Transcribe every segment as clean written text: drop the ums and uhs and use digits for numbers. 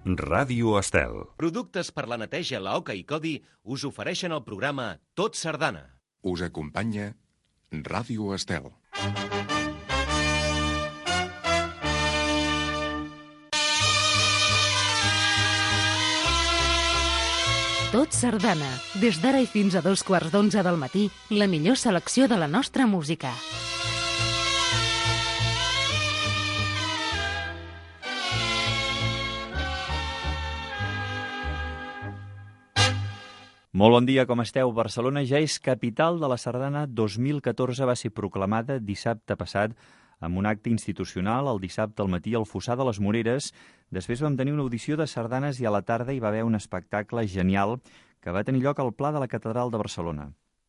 Ràdio Estel. Productes per la neteja Laoca i Codi us ofereixen el programa Tot Sardana. Us acompanya Ràdio Estel. Tot Sardana. Des d'ara i fins a 11:15 del matí, la millor selecció de la nostra música. Molt bon dia, com esteu? Barcelona ja és capital de la sardana 2014, va ser proclamada dissabte passat amb un acte institucional el dissabte al matí al Fossar de les Moreres. Després vam tenir una audició de sardanes i a la tarda hi va haver un espectacle genial que va tenir lloc al Pla de la Catedral de Barcelona.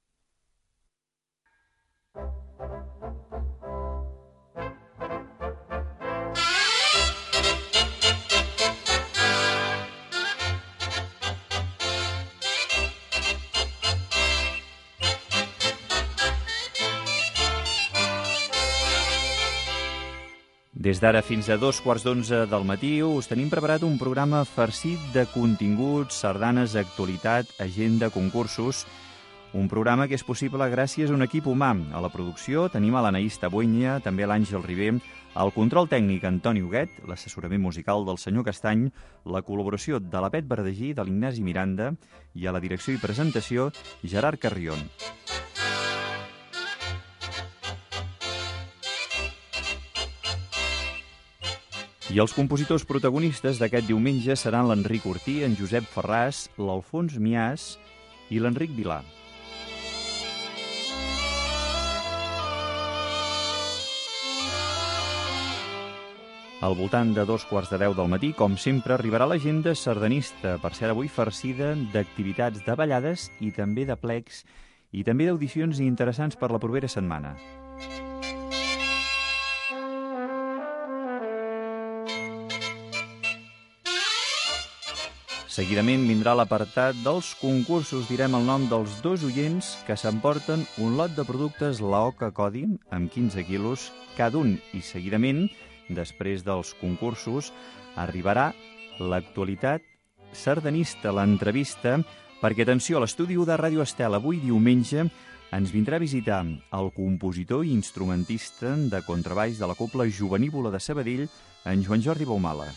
Des d'ara fins a 11:15 del matí us tenim preparat un programa farcit de continguts, sardanes, actualitat, agenda, concursos. Un programa que és possible gràcies a un equip humà. A la producció tenim a l'Anaïs Tabuenya, també a l'Àngel Ribé, al control tècnic Antoni Huguet, l'assessorament musical del senyor Castany, la col·laboració de la Pet Verdegí, de l'Ignasi Miranda i a la direcció i presentació Gerard Carrion. I els compositors protagonistes d'aquest diumenge seran l'Enric Ortí, en Josep Ferràs, l'Alfons Miàs i l'Enric Vilà. Al voltant de 11:15 del matí, com sempre, arribarà l'agenda sardanista, per ser avui farcida d'activitats de ballades i també de plecs i també d'audicions interessants per la propera setmana. Seguidament vindrà l'apartat dels concursos. Direm el nom dels dos oients que s'emporten un lot de productes Laoca Codi amb 15 quilos cada un. I seguidament, després dels concursos, arribarà l'actualitat sardanista, l'entrevista, perquè, atenció, a l'estudi de Ràdio Estel avui diumenge ens vindrà a visitar el compositor i instrumentista de contrabaix de la Cobla Jovenívola de Sabadell, en Joan Jordi Baumala.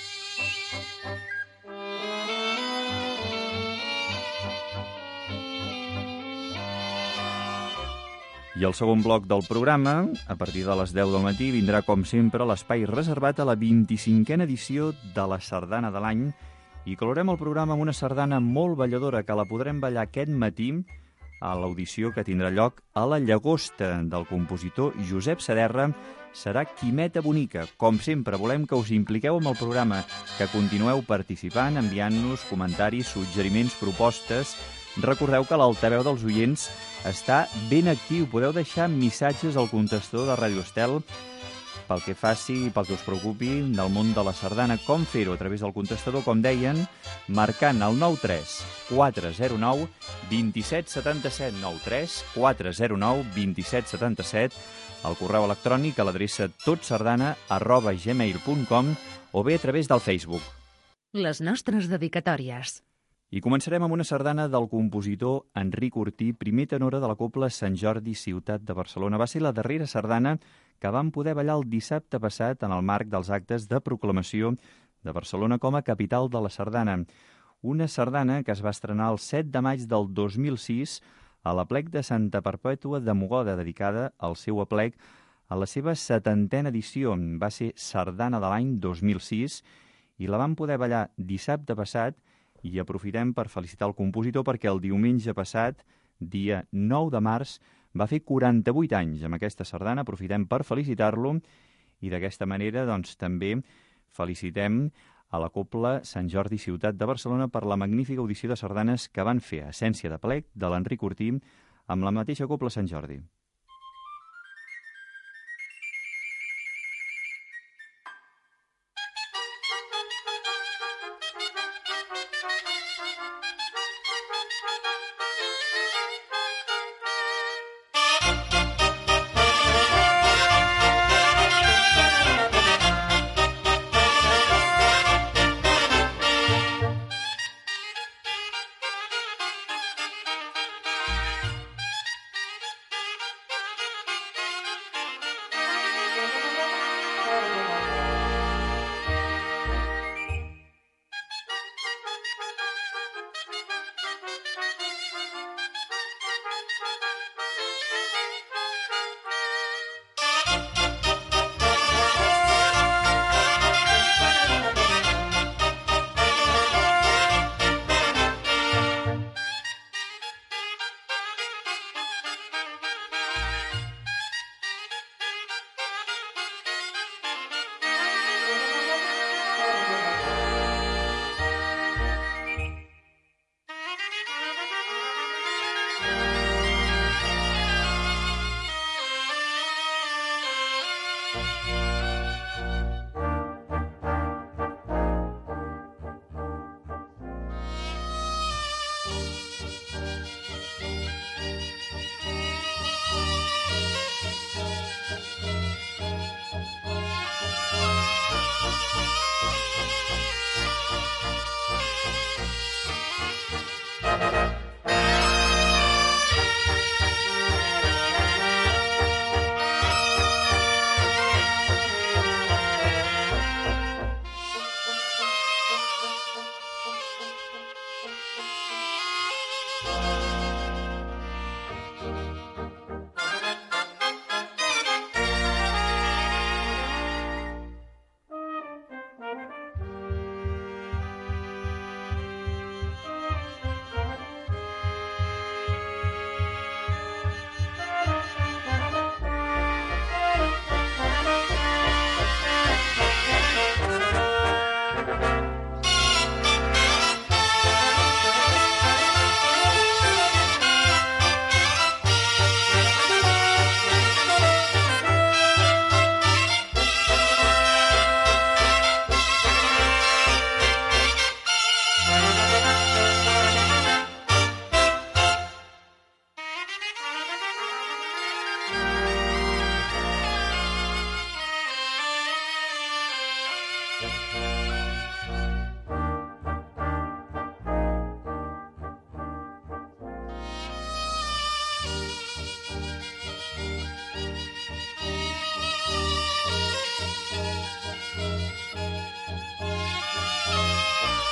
I el segon bloc del programa, a partir de les 10 del matí, vindrà, com sempre, l'espai reservat a la 25a edició de la Sardana de l'any i colorem el programa amb una sardana molt balladora que la podrem ballar aquest matí a l'audició que tindrà lloc a la Llagosta del compositor Josep Saderra. Serà Quimeta Bonica. Com sempre, volem que us impliqueu amb el programa, que continueu participant, enviant-nos comentaris, suggeriments, propostes. Recordeu que l'altaveu dels oients està ben actiu. Podeu deixar missatges al contestador de Ràdio Estel pel que faci, pel que us preocupi del món de la sardana. Com fer-ho? A través del contestador, com deien, marcant el 93 409 2777, 93 409 2777, el correu electrònic a l'adreça totsardana@gmail.com o bé a través del Facebook. Les nostres dedicatòries. I començarem amb una sardana del compositor Enric Ortí, primer tenora de la Cobla Sant Jordi, ciutat de Barcelona. Va ser la darrera sardana que vam poder ballar el dissabte passat en el marc dels actes de proclamació de Barcelona com a capital de la sardana. Una sardana que es va estrenar el 7 de maig del 2006 a l'Aplec de Santa Perpètua de Mogoda, dedicada al seu aplec a la seva 70a edició. Va ser sardana de l'any 2006 i la vam poder ballar dissabte passat. I aprofitem per felicitar el compositor perquè el diumenge passat, dia 9 de març, va fer 48 anys amb aquesta sardana. Aprofitem per felicitar-lo i d'aquesta manera doncs, també felicitem a la Cobla Sant Jordi, ciutat de Barcelona, per la magnífica audició de sardanes que van fer a Essència de Plec de l'Enric Ortí amb la mateixa Cobla Sant Jordi.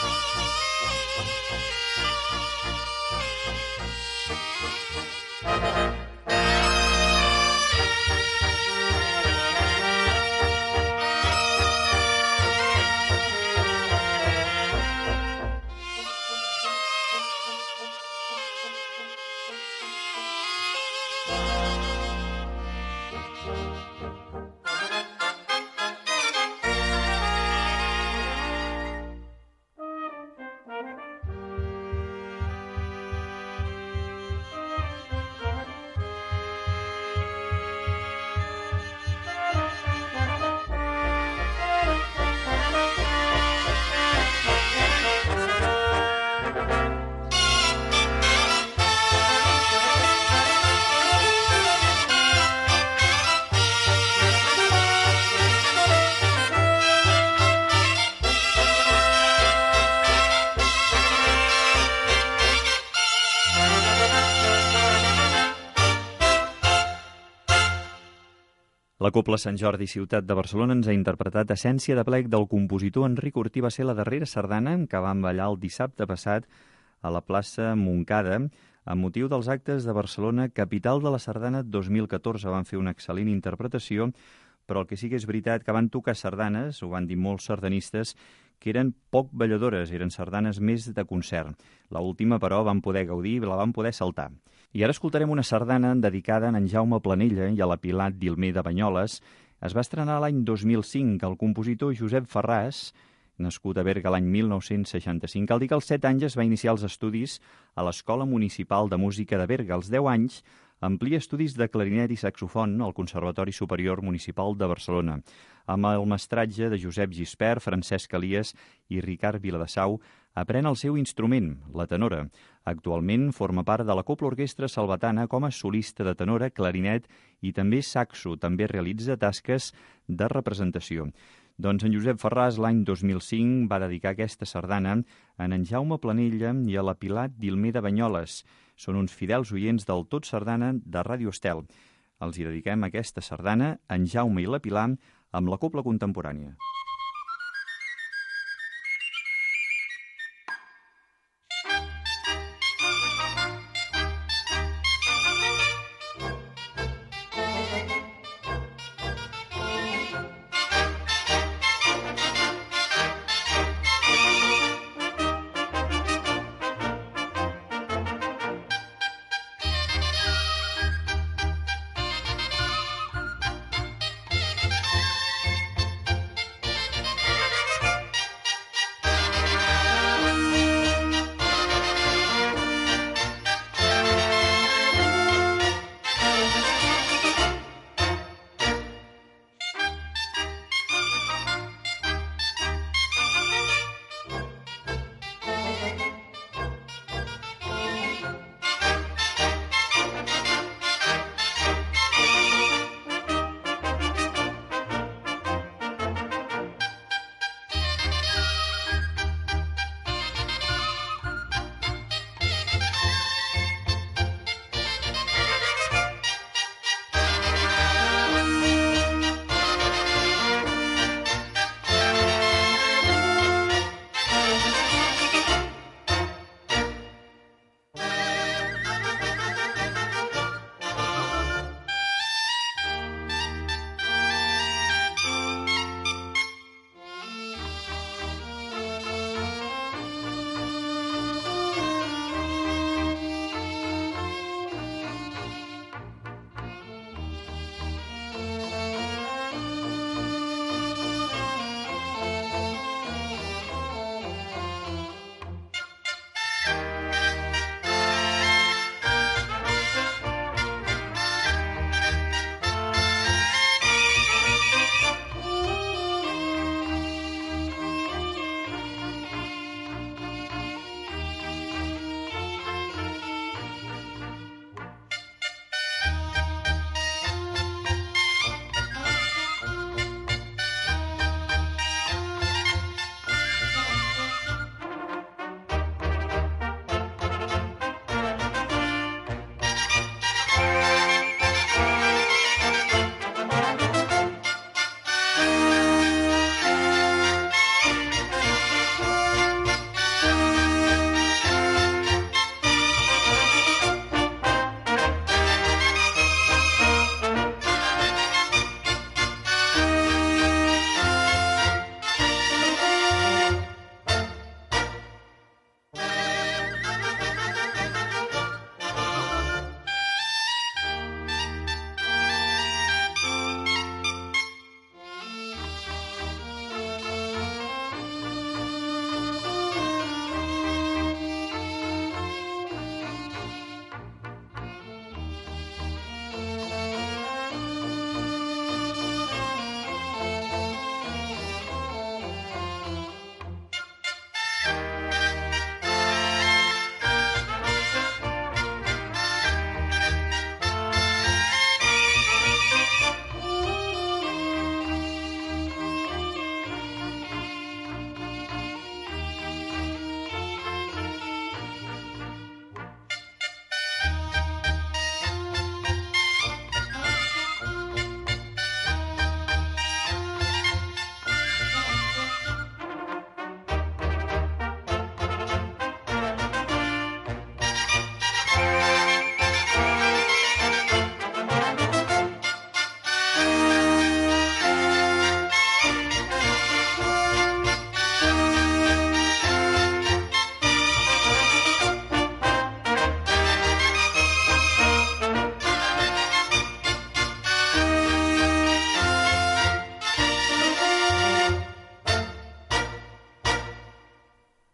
La Cobla Sant Jordi Ciutat de Barcelona ens ha interpretat Essència de plec del compositor Enric Ortí. Va ser la darrera sardana que vam ballar el dissabte passat a la plaça Montcada amb motiu dels actes de Barcelona, capital de la sardana 2014. Van fer una excel·lent interpretació, però el que sí que és veritat que van tocar sardanes, ho van dir molts sardanistes, que eren poc balladores, eren sardanes més de concert. L'última, però, van poder gaudir i la van poder saltar. I ara escoltarem una sardana dedicada a en Jaume Planella i a la Pilar Dilmé de Banyoles. Es va estrenar l'any 2005. El compositor Josep Ferràs, nascut a Berga l'any 1965, cal dir que als 7 anys es va iniciar els estudis a l'Escola Municipal de Música de Berga. Als 10 anys amplia estudis de clarinet i saxofon al Conservatori Superior Municipal de Barcelona. Amb el mestratge de Josep Gispert, Francesc Elias i Ricard Viladesau, aprèn el seu instrument, la tenora. Actualment forma part de la Cobla Orquestra Salvatana com a solista de tenora, clarinet i també saxo. També realitza tasques de representació. Doncs en Josep Ferràs l'any 2005 va dedicar aquesta sardana a en Jaume Planella i a la Pilar Dilmé de Banyoles. Són uns fidels oients del Tot Sardana de Ràdio Estel. Els hi dediquem aquesta sardana, en Jaume i la Pilar, amb la Cobla Contemporània.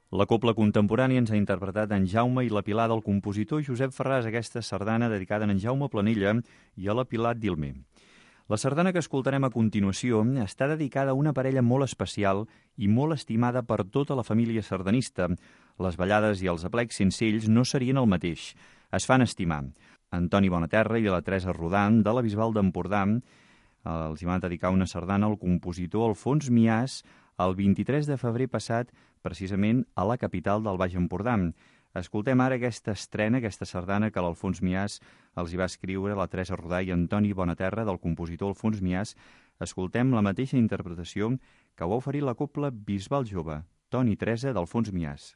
La cobla contemporània ens ha interpretat en Jaume i la Pilar del compositor Josep Ferràs, aquesta sardana dedicada a en Jaume Planella i a la Pilar Dilmer. La sardana que escoltarem a continuació està dedicada a una parella molt especial i molt estimada per tota la família sardanista. Les ballades i els aplecs sense ells no serien el mateix. Es fan estimar. Antoni Bonaterra i la Teresa Rodan, de la Bisbal d'Empordà, els hi van dedicar una sardana al compositor Alfons Miàs el 23 de febrer passat, precisament a la capital del Baix Empordà. Escoltem ara aquesta estrena, aquesta sardana que l'Alfons Miàs els hi va escriure la Teresa Rodà i Antoni Bonaterra, del compositor Alfons Miàs. Escoltem la mateixa interpretació que va oferir la cobla Bisbal Jove, Toni i Teresa d'Alfons Miàs.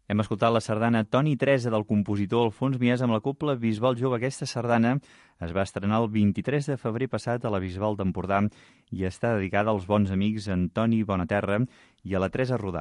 Hem escoltat la sardana Toni Teresa del compositor Alfons Mias amb la Cobla Bisbal Jove. Aquesta sardana es va estrenar el 23 de febrer passat a la Bisbal d'Empordà i està dedicada als bons amics Antoni Bonaterra i a la Teresa Rodà.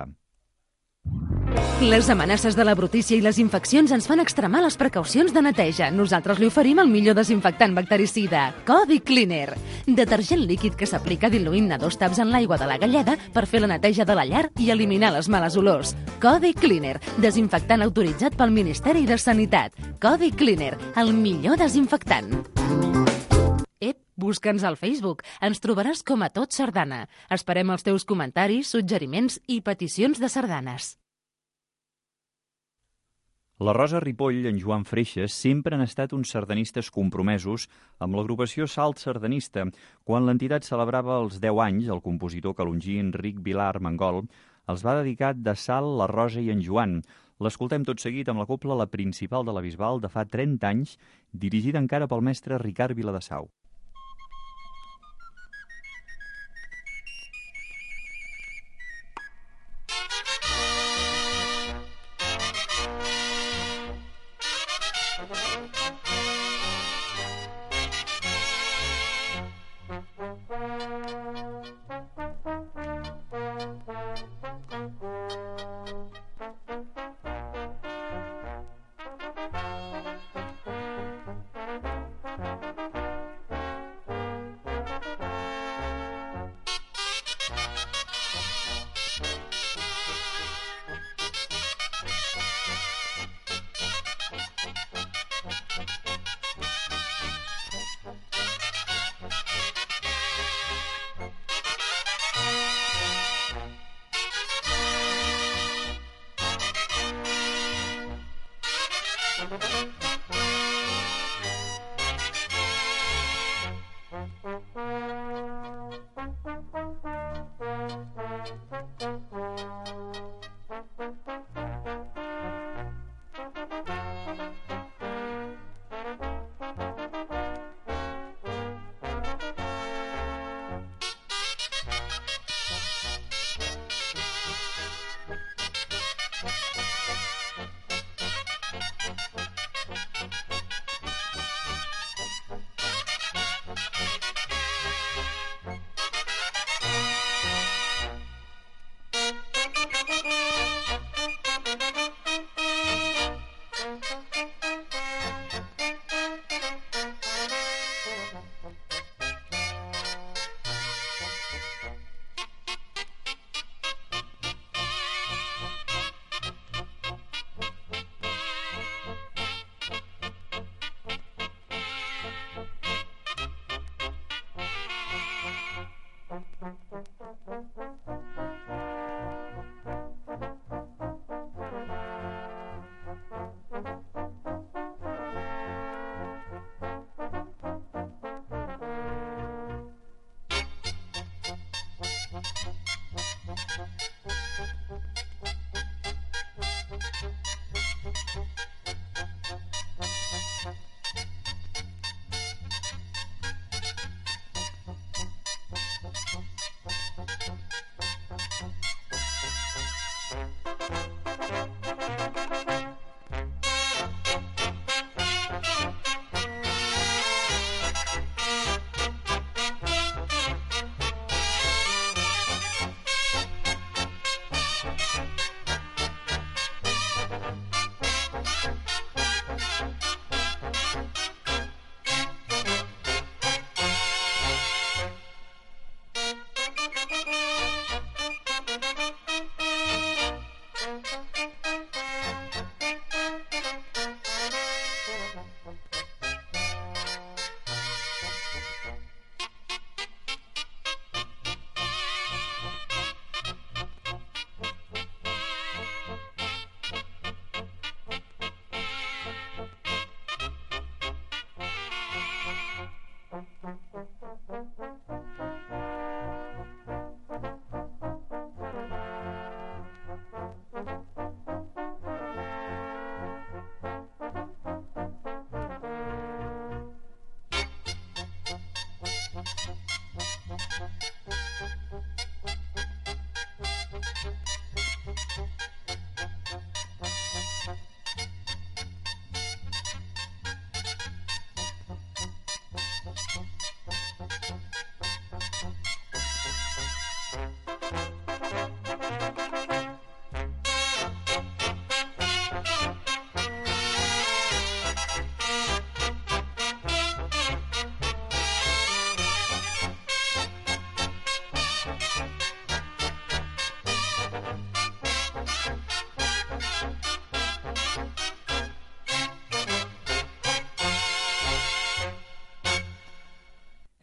Les amenaces de la brutícia i les infeccions ens fan extremar les precaucions de neteja. Nosaltres li oferim el millor desinfectant bactericida, Codi Cleaner. Detergent líquid que s'aplica diluint-ne 2 taps en l'aigua de la galleda per fer la neteja de la llar i eliminar les males olors. Codi Cleaner, desinfectant autoritzat pel Ministeri de Sanitat. Codi Cleaner, el millor desinfectant. Busca'ns al Facebook. Ens trobaràs com a Tot Sardana. Esperem els teus comentaris, suggeriments i peticions de sardanes. La Rosa Ripoll i en Joan Freixas sempre han estat uns sardanistes compromesos amb l'agrupació Salt Sardanista. Quan l'entitat celebrava els 10 anys, el compositor calongí Enric Vilar Mangol els va dedicar de salt la Rosa i en Joan. L'escoltem tot seguit amb la cobla La Principal de la Bisbal de fa 30 anys, dirigida encara pel mestre Ricard Viladasau.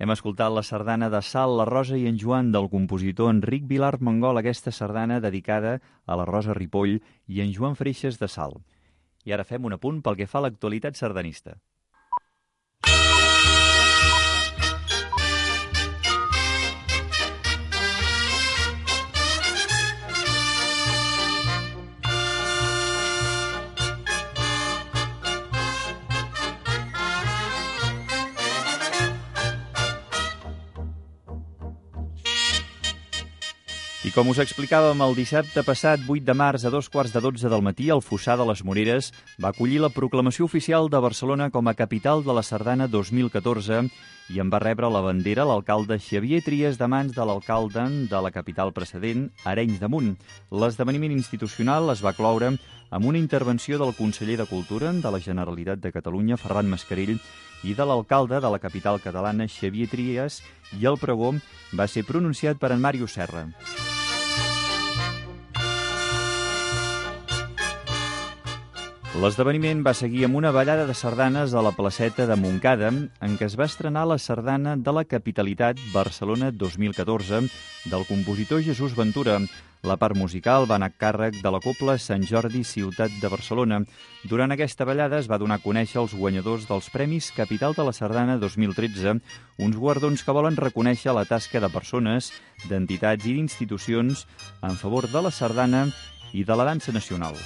Hem escoltat la sardana de Sal, la Rosa i en Joan del compositor Enric Vilart Mongol, aquesta sardana dedicada a la Rosa Ripoll i en Joan Freixes de Sal. I ara fem un apunt pel que fa a l'actualitat sardanista. I com us explicàvem, el dissabte passat, 8 de març, a 2:15 del matí, el Fossar de les Moreres va acollir la proclamació oficial de Barcelona com a capital de la Sardana 2014 i en va rebre la bandera l'alcalde Xavier Trias de mans de l'alcalde de la capital precedent, Arenys de Munt. L'esdeveniment institucional es va cloure amb una intervenció del conseller de Cultura de la Generalitat de Catalunya, Ferran Mascarell, i de l'alcalde de la capital catalana, Xavier Trias, i el pregó va ser pronunciat per en Màrius Serra. L'esdeveniment va seguir amb una ballada de sardanes a la placeta de Montcada, en què es va estrenar la sardana de la capitalitat Barcelona 2014 del compositor Jesús Ventura. La part musical va anar a càrrec de la Cobla Sant Jordi Ciutat de Barcelona. Durant aquesta ballada es va donar a conèixer els guanyadors dels Premis Capital de la Sardana 2013, uns guardons que volen reconèixer la tasca de persones, d'entitats i d'institucions en favor de la sardana i de la dansa nacional.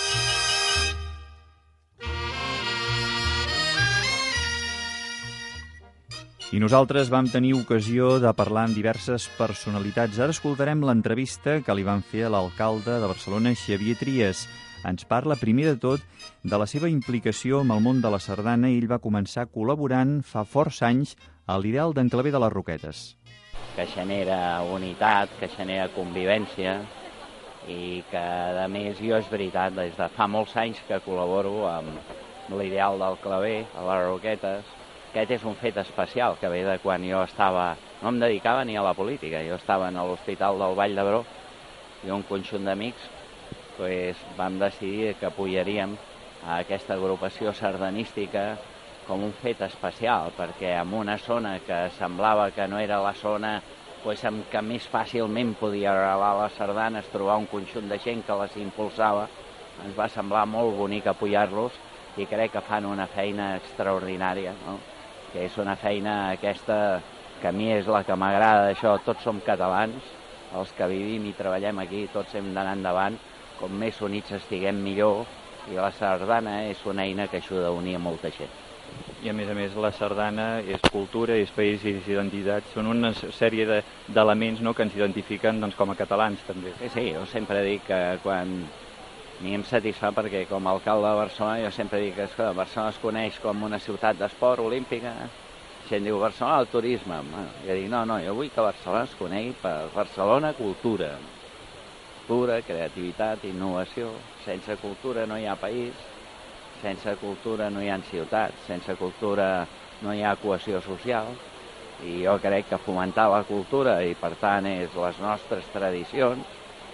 I nosaltres vam tenir ocasió de parlar amb diverses personalitats. Ara escoltarem l'entrevista que li van fer a l'alcalde de Barcelona, Xavier Trias. Ens parla, primer de tot, de la seva implicació amb el món de la sardana. Ell va començar col·laborant fa força anys a l'Ideal d'en Clavé de les Roquetes. Que genera unitat, que genera convivència i que, a més, jo és veritat, des de fa molts anys que col·laboro amb l'Ideal del Clavé, a les Roquetes. Aquest és un fet especial que ve de quan jo estava... No em dedicava ni a la política, jo estava a l'Hospital del Vall d'Hebron i un conjunt d'amics vam decidir que apoyaríem a aquesta agrupació sardanística com un fet especial, perquè en una zona que semblava que no era la zona en què més fàcilment podia arrelar les sardanes, trobar un conjunt de gent que les impulsava, ens va semblar molt bonic apoyar-los i crec que fan una feina extraordinària, no? Que és una feina aquesta que a mi és la que m'agrada d'això. Tots som catalans, els que vivim i treballem aquí, tots hem d'anar endavant, com més units estiguem millor, i la sardana és una eina que ajuda a unir a molta gent. I a més, la sardana és cultura, és país i és identitat. Són una sèrie d'elements, no, que ens identifiquen com a catalans, també. Sí, jo sempre dic que quan... A mi em satisfà perquè com a alcalde de Barcelona jo sempre dic que Barcelona es coneix com una ciutat d'esport olímpica. La gent diu Barcelona el turisme. Jo dic no, jo vull que Barcelona es conegui per Barcelona cultura. Cultura, creativitat, innovació. Sense cultura no hi ha país, sense cultura no hi ha ciutats, sense cultura no hi ha cohesió social. I jo crec que fomentar la cultura i per tant és les nostres tradicions,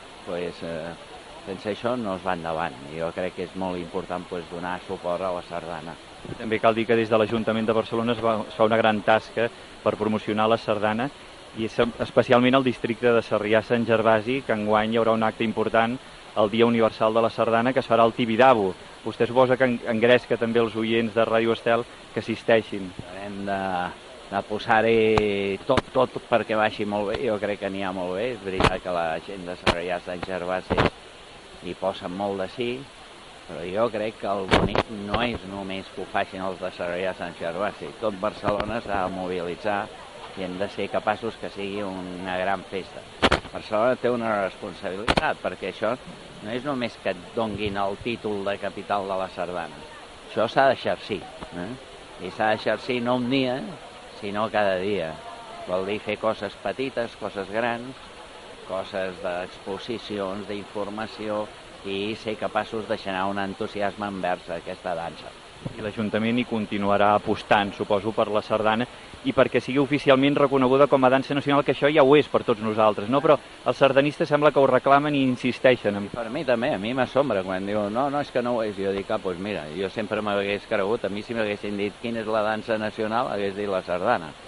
sense això no es va endavant. Jo crec que és molt important donar suport a la sardana. També cal dir que des de l'Ajuntament de Barcelona es fa una gran tasca per promocionar la sardana i especialment al districte de Sarrià-Sant Gervasi, que enguany hi haurà un acte important, el Dia Universal de la Sardana, que es farà al Tibidabo. Vostè suposa que engresca també els oients de Ràdio Estel que assisteixin. Hem de posar-hi tot perquè vagi molt bé. Jo crec que n'hi ha molt bé. És veritat que la gent de Sarrià-Sant Gervasi hi posen molt de sí, però jo crec que el bonic no és només que ho facin els de Sarrià-Sant Gervasi. Tot Barcelona s'ha de mobilitzar i hem de ser capaços que sigui una gran festa. Barcelona té una responsabilitat, perquè això no és només que et donguin el títol de capital de la sardana. Això s'ha d'exercir, i s'ha d'exercir no un dia, sinó cada dia. Vol dir fer coses petites, coses grans, coses d'exposicions, d'informació i ser capaços de generar un entusiasme envers aquesta dansa. I l'Ajuntament hi continuarà apostant, suposo, per la sardana i perquè sigui oficialment reconeguda com a dansa nacional, que això ja ho és per tots nosaltres, no? Però els sardanistes sembla que ho reclamen i insisteixen. I per mi també, a mi m'assombra quan diu no, és que no ho és. Jo dic, doncs mira, jo sempre m'hagués cregut, a mi si m'haguessin dit quina és la dansa nacional, hagués dit la sardana.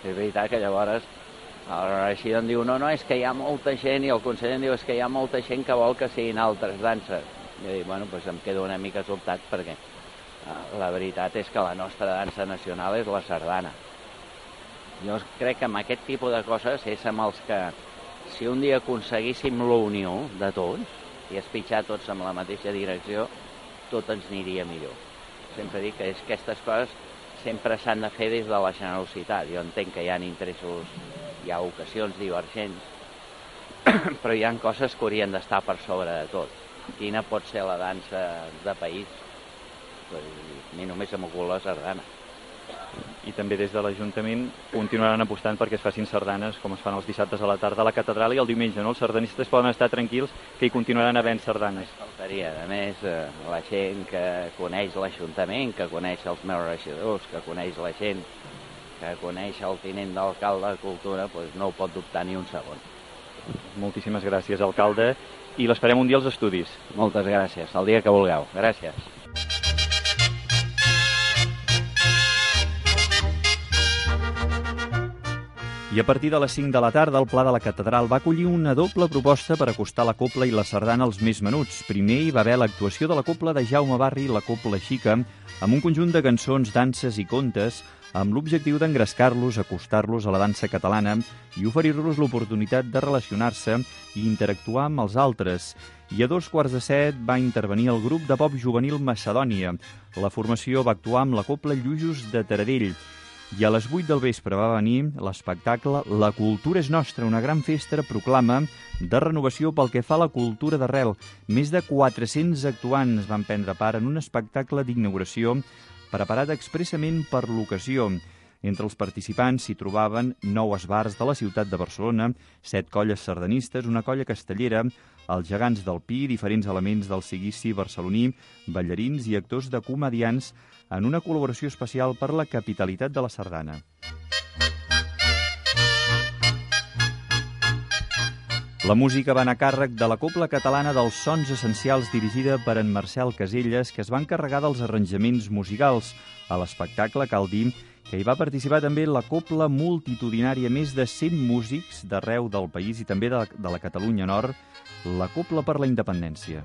És veritat que llavors el regidor em diu no, és que hi ha molta gent, i el conseller em diu és que hi ha molta gent que vol que siguin altres danses. I dic, bueno, doncs em quedo una mica sobtat perquè la veritat és que la nostra dansa nacional és la sardana. Jo crec que amb aquest tipus de coses és amb els que, si un dia aconseguíssim la unió de tots i espitxar tots en la mateixa direcció, tot ens aniria millor. Sempre dic que aquestes coses sempre s'han de fer des de la generositat. Jo entenc que hi ha interessos, hi ha ocasions divergents, però hi ha coses que haurien d'estar per sobre de tot. Quina pot ser la dansa de país? Pues, a mi només se m'ocupa la sardana. I també des de l'Ajuntament continuaran apostant perquè es facin sardanes com es fan els dissabtes a la tarda a la catedral i el diumenge, no? Els sardanistes poden estar tranquils que hi continuaran havent sardanes. Faltaria, a més, la gent que coneix l'Ajuntament, que coneix els meus regidors, que coneix la gent, que coneix el tinent d'alcalde de Cultura, doncs no ho pot dubtar ni un segon. Moltíssimes gràcies, alcalde, i l'esperem un dia als estudis. Moltes gràcies, el dia que vulgueu. Gràcies. I a partir de les 5 de la tarda, el Pla de la Catedral va acollir una doble proposta per acostar la cobla i la sardana als més menuts. Primer hi va haver l'actuació de la cobla de Jaume Barri, la Cobla Xica, amb un conjunt de cançons, danses i contes, amb l'objectiu d'engrescar-los, acostar-los a la dansa catalana i oferir-los l'oportunitat de relacionar-se i interactuar amb els altres. I a 7:15 va intervenir el grup de pop juvenil Macedònia. La formació va actuar amb la cobla Llujos de Taradell. I a les 8 del vespre va venir l'espectacle La cultura és nostra, una gran festa proclama de renovació pel que fa a la cultura d'arrel. Més de 400 actuants van prendre part en un espectacle d'inauguració preparat expressament per l'ocasió. Entre els participants s'hi trobaven 9 esbars de la ciutat de Barcelona, 7 colles sardanistes, una colla castellera, els gegants del Pi, diferents elements del seguici barceloní, ballarins i actors de comediants en una col·laboració especial per la capitalitat de la sardana. La música va anar a càrrec de la Cobla Catalana dels Sons Essencials dirigida per en Marcel Caselles, que es va encarregar dels arranjaments musicals. A l'espectacle cal dir que hi va participar també la Cobla Multitudinària, més de 100 músics d'arreu del país i també de la Catalunya Nord, la Cobla per la Independència.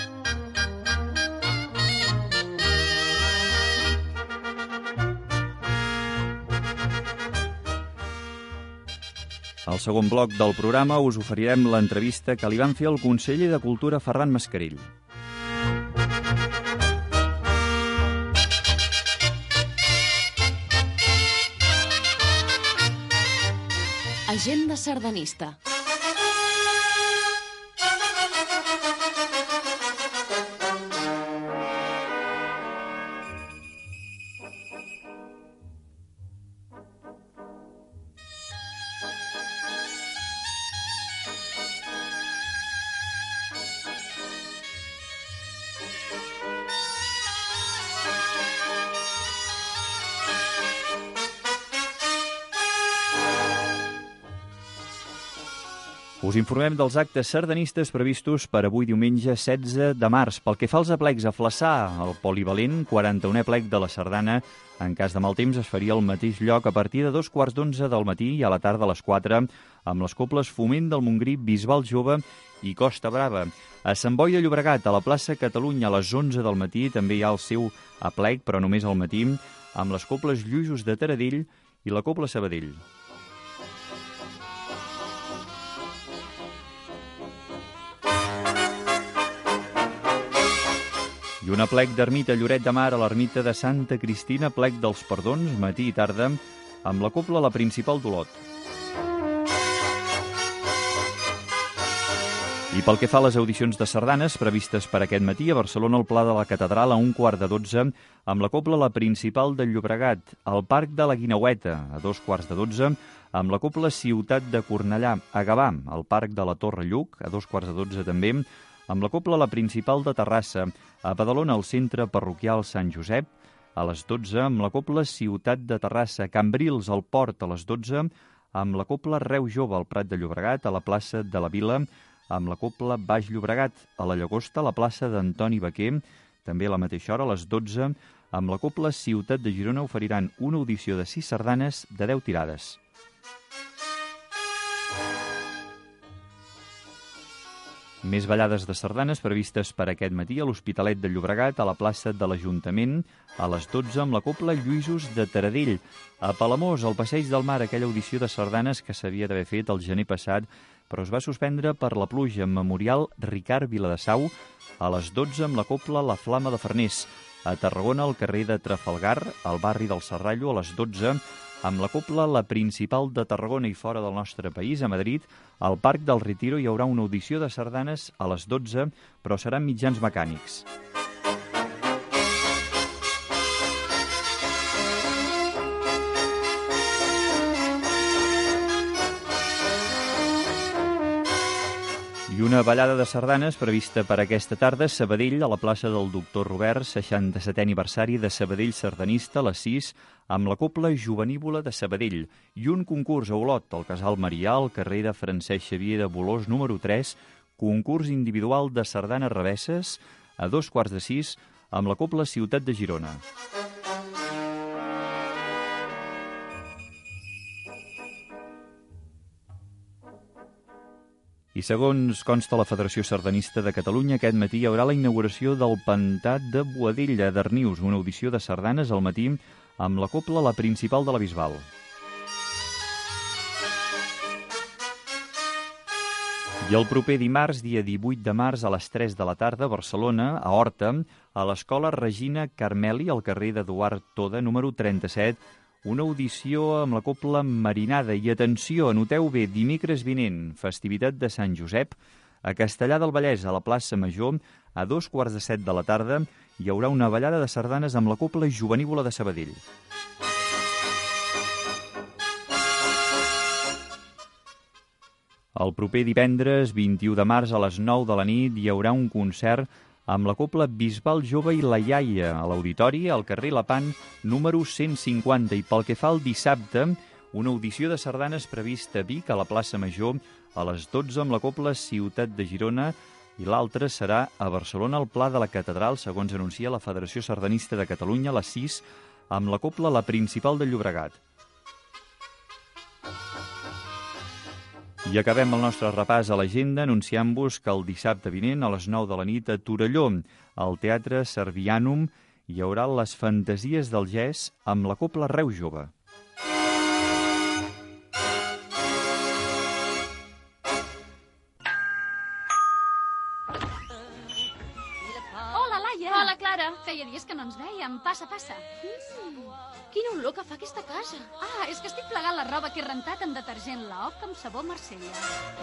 Al segon bloc del programa us oferirem l'entrevista que li van fer al conseller de Cultura Ferran Mascarell. Agenda sardanista. Us informem dels actes sardanistes previstos per avui diumenge 16 de març. Pel que fa als aplecs a Flaçà, el polivalent 41è plec de la sardana, en cas de mal temps, es faria al mateix lloc a partir de 2:15 del matí i a la tarda a les 4, amb les cobles Foment del Montgrí, Bisbal Jove i Costa Brava. A Sant Boi de Llobregat, a la plaça Catalunya, a les 11 del matí, també hi ha el seu aplec, però només al matí, amb les cobles Llujos de Taradell i la cobla Sabadell. I un aplec d'ermita Lloret de Mar a l'ermita de Santa Cristina, plec dels Perdons, matí i tarda, amb la cobla La Principal d'Olot. I pel que fa a les audicions de sardanes previstes per aquest matí, a Barcelona el Pla de la Catedral a 11:15, amb la cobla La Principal del Llobregat, al Parc de la Guineueta, a 11:15, amb la cobla Ciutat de Cornellà, a Gavà, al Parc de la Torre Lluc, a 11:15 també, amb la cobla La Principal de Terrassa, a Badalona, al centre parroquial Sant Josep, a les 12, amb la cobla Ciutat de Terrassa, a Cambrils, al Port, a les 12, amb la cobla Reu Jove, al Prat de Llobregat, a la plaça de la Vila, amb la cobla Baix Llobregat, a la Llagosta, a la plaça d'Antoni Baquer, també a la mateixa hora, a les 12, amb la cobla Ciutat de Girona oferiran una audició de 6 sardanes de 10 tirades. Més ballades de sardanes previstes per aquest matí a l'Hospitalet de Llobregat, a la plaça de l'Ajuntament, a les 12 amb la Cobla Lluïsos de Taradell. A Palamós, al Passeig del Mar, aquella audició de sardanes que s'havia d'haver fet el gener passat, però es va suspendre per la pluja. Memorial Ricard Viladesau, a les 12 amb la Cobla La Flama de Farners. A Tarragona, al carrer de Trafalgar, al barri del Serrallo, a les 12, amb la Cobla La Principal de Tarragona. I fora del nostre país, a Madrid, al Parc del Retiro hi haurà una audició de sardanes a les 12, però seran mitjans mecànics. I una ballada de sardanes prevista per aquesta tarda a Sabadell, a la plaça del Doctor Robert, 67è aniversari de Sabadell Sardanista, a les 6, amb la Cobla Jovenívola de Sabadell, i un concurs a Olot, al Casal Marià, al carrer de Francesc Xavier de Bolós, número 3, concurs individual de sardanes revesses, a 5:45, amb la Cobla Ciutat de Girona. I segons consta la Federació Sardanista de Catalunya, aquest matí hi haurà la inauguració del Pantà de Boadella a Darnius, una audició de sardanes al matí amb la Cobla La Principal de la Bisbal. I el proper dimarts, dia 18 de març, a les 3 de la tarda, a Barcelona, a Horta, a l'Escola Regina Carmeli, al carrer d'Eduard Toda, número 37, una audició amb la Cobla Marinada. I atenció, anoteu bé, dimecres vinent, festivitat de Sant Josep, a Castellar del Vallès, a la plaça Major, a 7:15 de la tarda, hi haurà una ballada de sardanes amb la Cobla Jovenívola de Sabadell. El proper divendres, 21 de març, a les 9 de la nit, hi haurà un concert amb la Cobla Bisbal Jove i la Iaia, a l'Auditori, al carrer Lapant, número 150. I pel que fa al dissabte, una audició de sardanes prevista a Vic, a la plaça Major, a les 12 amb la Cobla Ciutat de Girona, i l'altra serà a Barcelona, al Pla de la Catedral, segons anuncia la Federació Sardanista de Catalunya, a les 6, amb la Cobla La Principal de Llobregat. I acabem el nostre repàs a l'agenda anunciant-vos que el dissabte vinent, a les 9 de la nit, a Torelló, al Teatre Servianum, hi haurà les Fantasies del Gès amb la Cobla Reus Jove. Hola, Laia! Hola, Clara! Feia dies que no ens vèiem. Passa, passa. Quina olor que fa aquesta casa. Ah, és que estic plegant la roba que he rentat amb detergent Laoc amb sabó Marsella.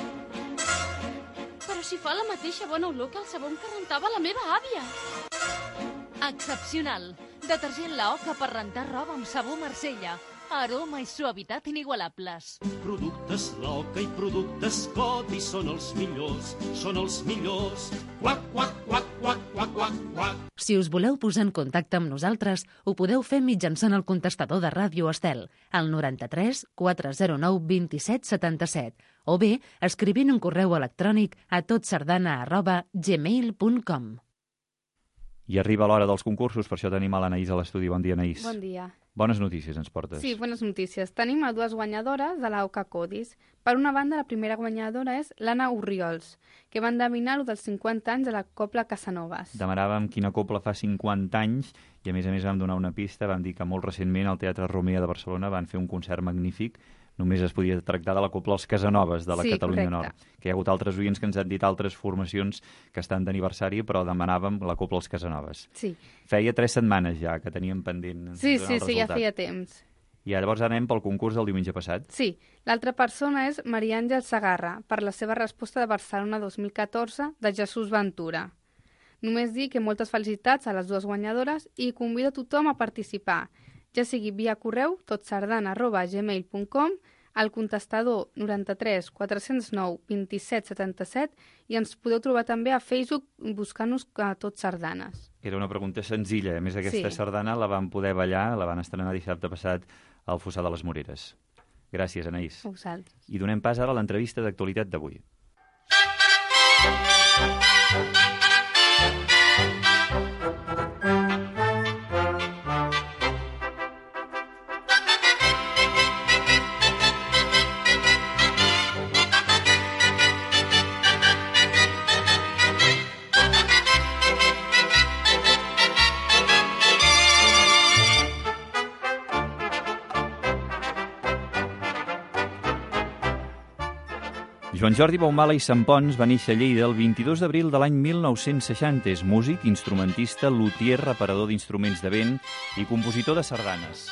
Però si fa la mateixa bona olor que el sabó que rentava la meva àvia. Excepcional. Detergent Laoc per rentar roba amb sabó Marsella. Aroma i suavitat inigualables. Productes Laoc i productes Codi són els millors, són els millors. Quac, quac, quac, quac, quac, quac, quac. Si us voleu posar en contacte amb nosaltres, ho podeu fer mitjançant el contestador de Ràdio Estel, al 93 409 27 77, o bé escrivint un correu electrònic a totsardana@gmail.com. I arriba l'hora dels concursos, per això tenim a l'Anaïs a l'estudi. Bon dia, Anaïs. Bon dia. Bones notícies ens portes. Sí, bones notícies. Tenim a dues guanyadores de l'AOCA Codis. Per una banda, la primera guanyadora és l'Anna Urriols, que va endevinar dels 50 anys de la Cobla Casanovas. Demanàvem quina cobla fa 50 anys i a més vam donar una pista, vam dir que molt recentment al Teatre Romea de Barcelona van fer un concert magnífic. Només es podia tractar de la Cobla Els Casanovas, de la Catalunya Nord. Que hi ha hagut altres oients que ens han dit altres formacions que estan d'aniversari, però demanàvem la Cobla Els Casanovas. Sí. Feia 3 setmanes ja que teníem pendent Sí, donar el resultat. ja feia temps. I llavors anem pel concurs del diumenge passat. Sí, l'altra persona és Maria Àngel Sagarra, per la seva resposta de Barcelona 2014 de Jesús Ventura. Només dir que moltes felicitats a les dues guanyadores i convido a tothom a participar, ja sigui via correu totsardana@gmail.com, al contestador 93 409 27 77 i ens podeu trobar també a Facebook buscant-nos a Tots Sardanes. Era una pregunta senzilla. A més, aquesta sardana la van poder ballar, la van estrenar dissabte passat al Fossar de les Moreres. Gràcies, Anaïs. A vosaltres. I donem pas ara a l'entrevista d'actualitat d'avui. Joan Jordi Baumala i Sampons va néixer a Lleida el 22 d'abril de l'any 1960. És músic, instrumentista, luthier, reparador d'instruments de vent i compositor de sardanes.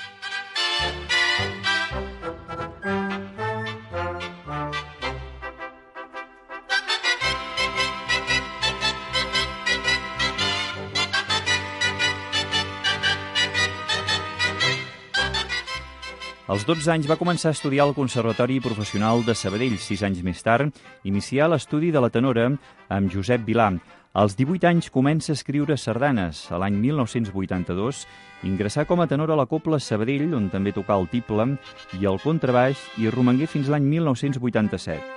Als 12 anys va començar a estudiar al Conservatori Professional de Sabadell. 6 anys més tard, inicià l'estudi de la tenora amb Josep Vilà. Als 18 anys comença a escriure sardanes. A l'any 1982 ingressà com a tenor a la Cobla Sabadell, on també tocà el tible i el contrabaix, i romangué fins l'any 1987.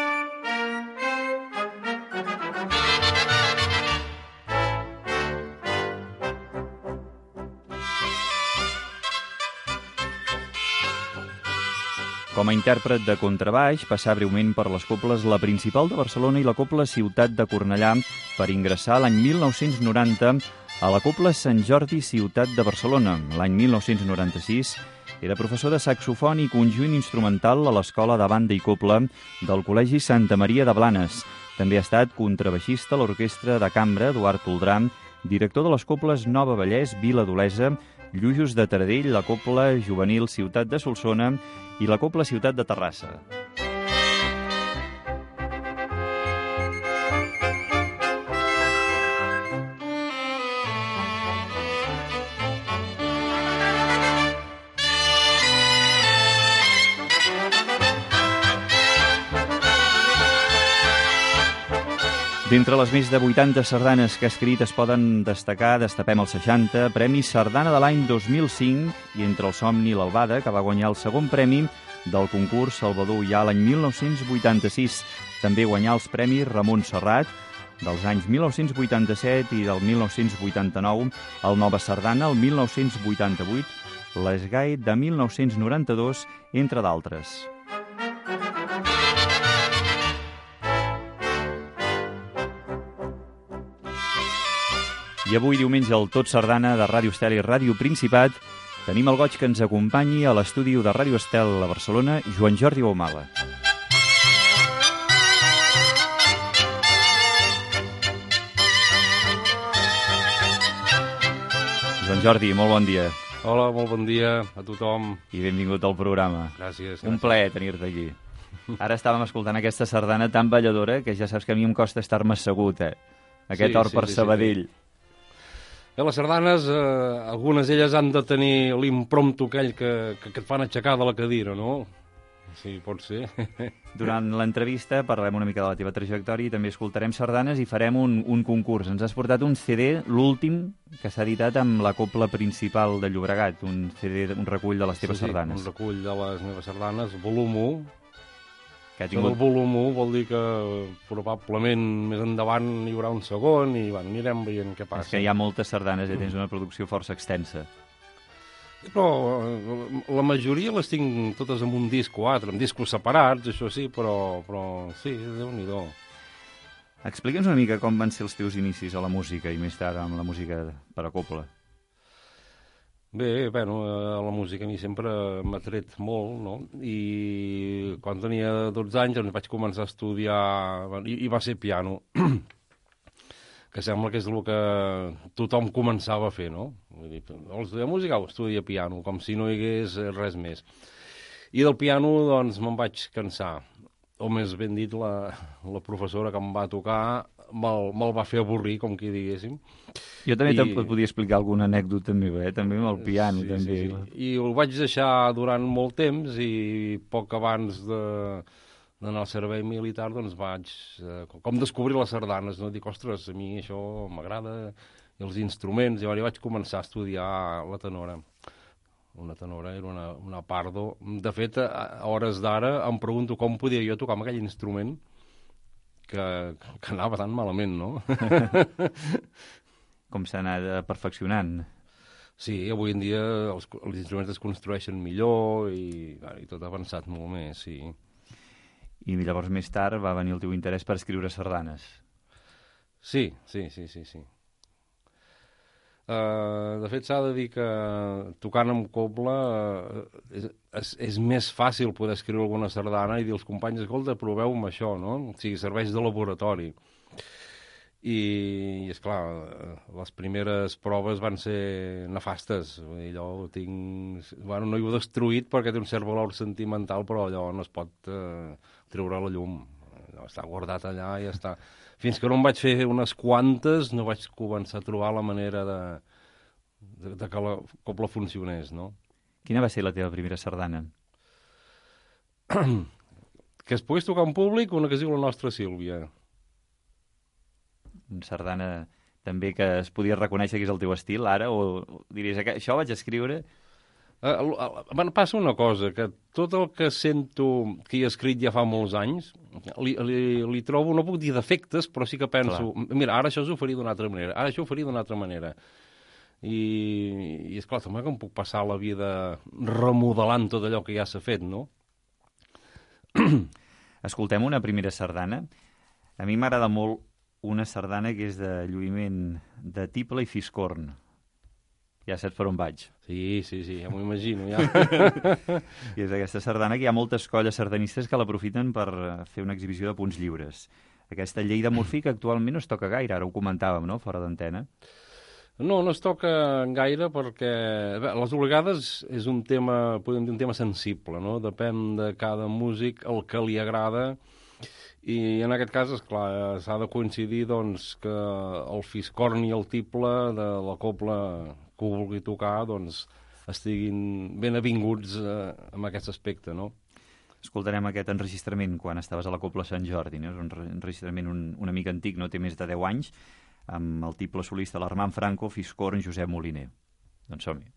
Com a intèrpret de contrabaix, passà breument per les cobles La Principal de Barcelona i la Cobla Ciutat de Cornellà, per ingressar l'any 1990 a la Cobla Sant Jordi Ciutat de Barcelona. L'any 1996 era professor de saxofon i conjunt instrumental a l'Escola de Banda i Cobla del Col·legi Santa Maria de Blanes. També ha estat contrabaixista a l'Orquestra de Cambra Eduard Toldrà, director de les cobles Nova Vallès, Vila d'Olesa, Llujos de Taradell, la Cobla Juvenil Ciutat de Solsona i la Cobla Ciutat de Terrassa. D'entre les més de 80 sardanes que ha escrit es poden destacar Destapem el 60, Premi Sardana de l'any 2005 i Entre el somni i l'albada, que va guanyar el segon premi del concurs Salvador Ullà l'any 1986. També guanyà els premis Ramon Serrat dels anys 1987 i del 1989, el Nova Sardana el 1988, l'Esgai de 1992, entre d'altres. I avui, diumenge, al Tot Sardana de Ràdio Estel i Ràdio Principat, tenim el goig que ens acompanyi a l'estudi de Ràdio Estel a Barcelona, Joan Jordi Baumala. Joan Jordi, molt bon dia. Hola, molt bon dia a tothom. I benvingut al programa. Gràcies. Un plaer tenir-te aquí. Ara estàvem escoltant aquesta sardana tan balladora que ja saps que a mi em costa estar-me assegut, Aquest or per Sabadell. Sí. Les sardanes, algunes d'elles han de tenir l'impromptu aquell que et fan aixecar de la cadira, no? Sí, pot ser. Durant l'entrevista parlem una mica de la teva trajectòria i també escoltarem sardanes i farem un concurs. Ens has portat un CD, l'últim, que s'ha editat amb la Cobla Principal de Llobregat, un CD, un recull de les teves sardanes. Un recull de les meves sardanes, volum 1. Que ha tingut... El volum 1 vol dir que probablement més endavant hi haurà un segon i anirem veient què passa. És que hi ha moltes sardanes i tens una producció força extensa. Però la majoria les tinc totes en un disc o altre, en discos separats, això sí, però sí, Déu-n'hi-do. Explica'ns una mica com van ser els teus inicis a la música i més tard amb la música per a cobla. Bé, bueno, la música a mi sempre m'ha tret molt, no? I quan tenia 12 anys doncs vaig començar a estudiar, i va ser piano, que sembla que és el que tothom començava a fer, no? Vull dir, vols estudiar música o estudia piano, com si no hi hagués res més. I del piano, doncs, me'n vaig cansar. O més ben dit, la professora que em va tocar me'l va fer avorrir, com qui diguéssim. Jo també et podia explicar alguna anècdota meva, també amb el piano. Sí, també. Sí. I ho vaig deixar durant molt temps i poc abans d'anar al servei militar doncs vaig com descobrir les sardanes, no? Dic, ostres, a mi això m'agrada, els instruments, i vaig començar a estudiar la tenora. Una tenora era una pardo. De fet, a hores d'ara em pregunto com podia jo tocar amb aquell instrument que anava tan malament, no? Com s'ha anat perfeccionant. Sí, avui en dia els instruments es construeixen millor i tot ha avançat molt més, sí. I llavors més tard va venir el teu interès per escriure sardanes. Sí. De fet, s'ha de dir que tocant amb cobla és més fàcil poder escriure alguna sardana i dir als companys, escolta, proveu amb això, no? O sigui, serveix de laboratori. I esclar, les primeres proves van ser nefastes. Allò ho tinc... Bueno, no hi ho he destruït perquè té un cert valor sentimental, però allò no es pot treure a la llum. Allò està guardat allà i ja està. Fins que no em vaig fer unes quantes, no vaig començar a trobar la manera de que la cobla funcionés, no? Quina va ser la teva primera sardana? Que es pogués tocar en públic, una que es diu La nostra Sílvia. Una sardana també que es podia reconèixer que és el teu estil, ara, o diries, això vaig escriure... Passa una cosa, que tot el que sento que he escrit ja fa molts anys, li trobo, no puc dir defectes, però sí que penso, mira, ara això s'ho faria d'una altra manera, ara això ho faria d'una altra manera. I esclar, també que em puc passar la vida remodelant tot allò que ja s'ha fet, no? Escoltem una primera sardana. A mi m'agrada molt una sardana que és de lluïment de tible i fiscorn. Ja saps per on vaig. Sí, ja m'ho imagino, ja. I és aquesta sardana que hi ha moltes colles sardanistes que l'aprofiten per fer una exhibició de punts lliures. Aquesta llei de Morfí que actualment no es toca gaire, ara ho comentàvem, no?, fora d'antena. No es toca gaire perquè les obligades és un tema, podem dir, un tema sensible, no? Depèn de cada músic el que li agrada. I en aquest cas, esclar, s'ha de coincidir doncs, que el fiscorn i el tiple de la cobla que ho vulgui tocar doncs, estiguin ben avinguts en aquest aspecte, no? Escoltarem aquest enregistrament quan estaves a la Cobla Sant Jordi, no? És un enregistrament una mica antic, no té més de 10 anys, amb el tiple solista l'Armand Franco, fiscorn Josep Moliner. Doncs som-hi.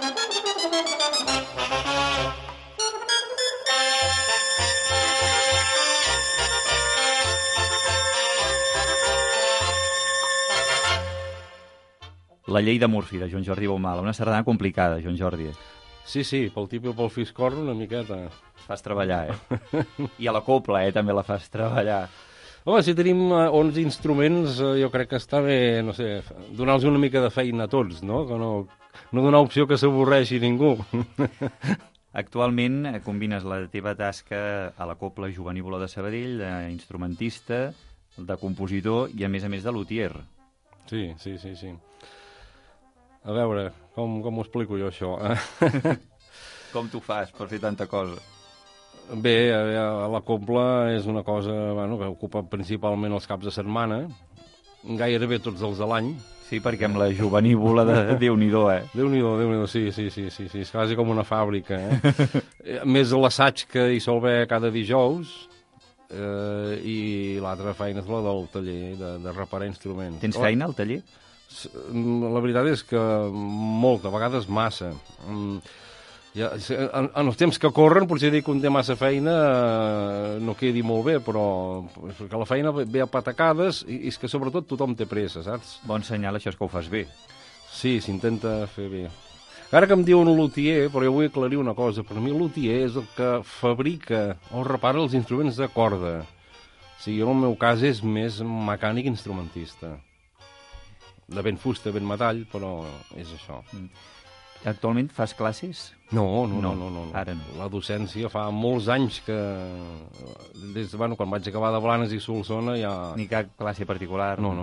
La llei de Murphy, de Joan Jordi Baumala. Una sardana complicada, Joan Jordi. Sí, pel tip i pel fiscorn una miqueta. Fas treballar, I a la copla, també la fas treballar. Home, si tenim 11 instruments, jo crec que està bé, no sé, donar-los una mica de feina a tots, no? Que no donar opció que s'avorreixi ningú. Actualment combines la teva tasca a la Copla Jovenívola de Sabadell, d'instrumentista, de compositor i, a més de luthier. Sí. A veure, com ho explico jo, això? Com t'ho fas per fer tanta cosa? Bé, la copla és una cosa que ocupa principalment els caps de setmana, gairebé tots els de l'any. Sí, perquè amb la jovenívola de Déu-n'hi-do, Déu-n'hi-do, sí, és quasi com una fàbrica, Més l'assaig que hi sol haver cada dijous, i l'altra feina és la del taller, de reparar instruments. Tens feina al taller? La veritat és que molta, a vegades massa. En els temps que corren, potser dir que un té massa feina no quedi molt bé, però perquè la feina ve a patacades i és que sobretot tothom té pressa, saps? Bon senyal, això és que ho fas bé. Sí, s'intenta fer bé. Ara que em diuen luthier, però jo vull aclarir una cosa. Per mi el luthier és el que fabrica o repara els instruments de corda. O sigui, en el meu cas és més mecànic instrumentista. De ben fusta, ben metall, però és això. Actualment fas classes? No. Ara no. La docència fa molts anys que... Des de, quan vaig acabar de Blanes i Solsona ja... Ni cap classe particular? No.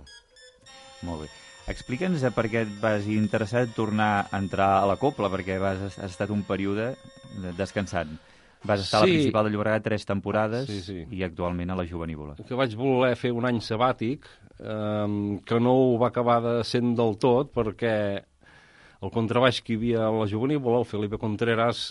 Molt bé. Explica'ns per què et vas interessar en tornar a entrar a la copla, perquè has estat un període descansant. Vas estar a la Principal de Llobregat 3 temporades i actualment a la Jovenívola. Que vaig voler fer un any sabàtic, que no ho va acabar de sent del tot, perquè el contrabaix que hi havia a la Jovenívola, el Felipe Contreras,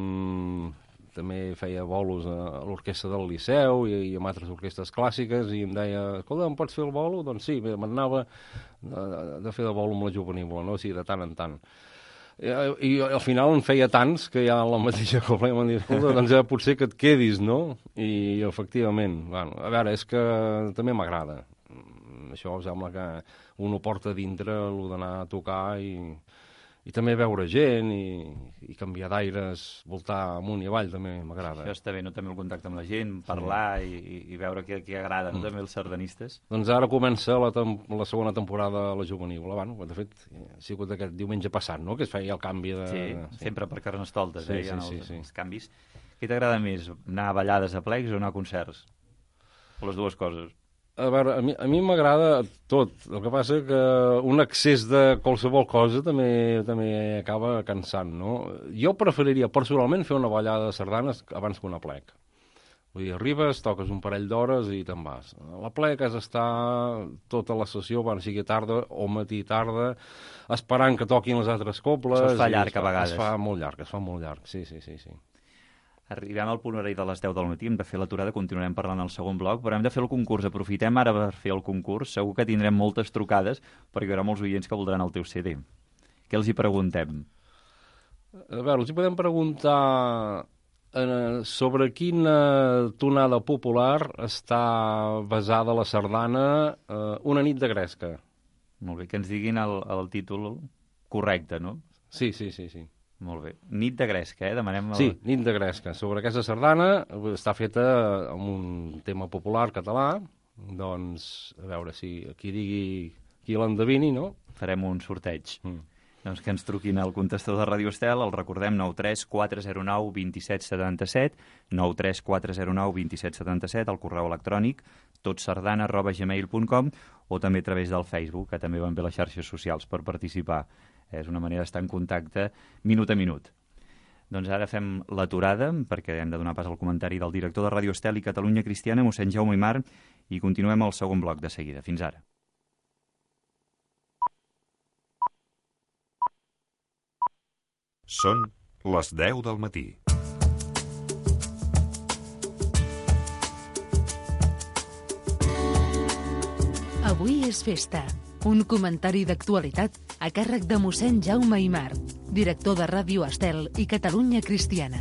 també feia bolos a l'orquestra del Liceu i amb altres orquestres clàssiques, i em deia, escolta, em pots fer el bolo? Doncs sí, m'anava de fer de bolo amb la Jovenívola, no? O sigui, de tant en tant. I al final en feia tants que ja la mateixa copla m'han dit, escolta, doncs potser que et quedis, no? I efectivament, a veure, és que també m'agrada. Això sembla que un ho porta dintre, el d'anar a tocar i també veure gent i canviar d'aires, voltar amunt i avall, també m'agrada. Això està bé, no? També el contacte amb la gent, parlar i veure què agrada, no? També els sardanistes. Doncs ara comença la segona temporada de la Jovenívola. De fet, ha sigut aquest diumenge passat, no?, que es feia el canvi de... Sí, sempre per Carnestoltes, hi ha els canvis. Què t'agrada més, anar a ballades a plecs o anar a concerts? O les dues coses? A veure, a mi m'agrada tot. El que passa que un excés de qualsevol cosa també acaba cansant, no? Jo preferiria personalment fer una ballada de sardanes abans que una plec. Vull dir, arribes, toques un parell d'hores i te'n vas. A la plec has d'estar tota la sessió, sigui tarda o matí tarda, esperant que toquin les altres coples. Això es fa llarg a vegades. Es fa molt llarg, sí. Arribem al punt horari de les 10 del matí, hem de fer l'aturada, continuarem parlant al segon bloc, però hem de fer el concurs. Aprofitem ara per fer el concurs. Segur que tindrem moltes trucades, perquè hi haurà molts oients que voldran el teu CD. Què els hi preguntem? A veure, els hi podem preguntar sobre quina tonada popular està basada la sardana Una nit de gresca. Molt bé, que ens diguin el títol correcte, no? Sí. Molt bé. Nit de gresca, demanem... Sí, Nit de gresca. Sobre aquesta sardana està feta amb un tema popular català, doncs, a veure si qui digui qui l'endevini, no? Farem un sorteig. Doncs que ens truquin al contestador de Ràdio Estel, el recordem 93 409 2777, 93 409 2777, el correu electrònic totsardana@gmail.com, o també a través del Facebook, que també van bé les xarxes socials per participar. És una manera d'estar en contacte minut a minut. Doncs ara fem l'aturada, perquè hem de donar pas al comentari del director de Ràdio Estel i Catalunya Cristiana, mossèn Jaume Aymar, i continuem el segon bloc de seguida. Fins ara. Són les 10 del matí. Avui és festa. Un comentari d'actualitat a càrrec de mossèn Jaume Aimar, director de Ràdio Estel i Catalunya Cristiana.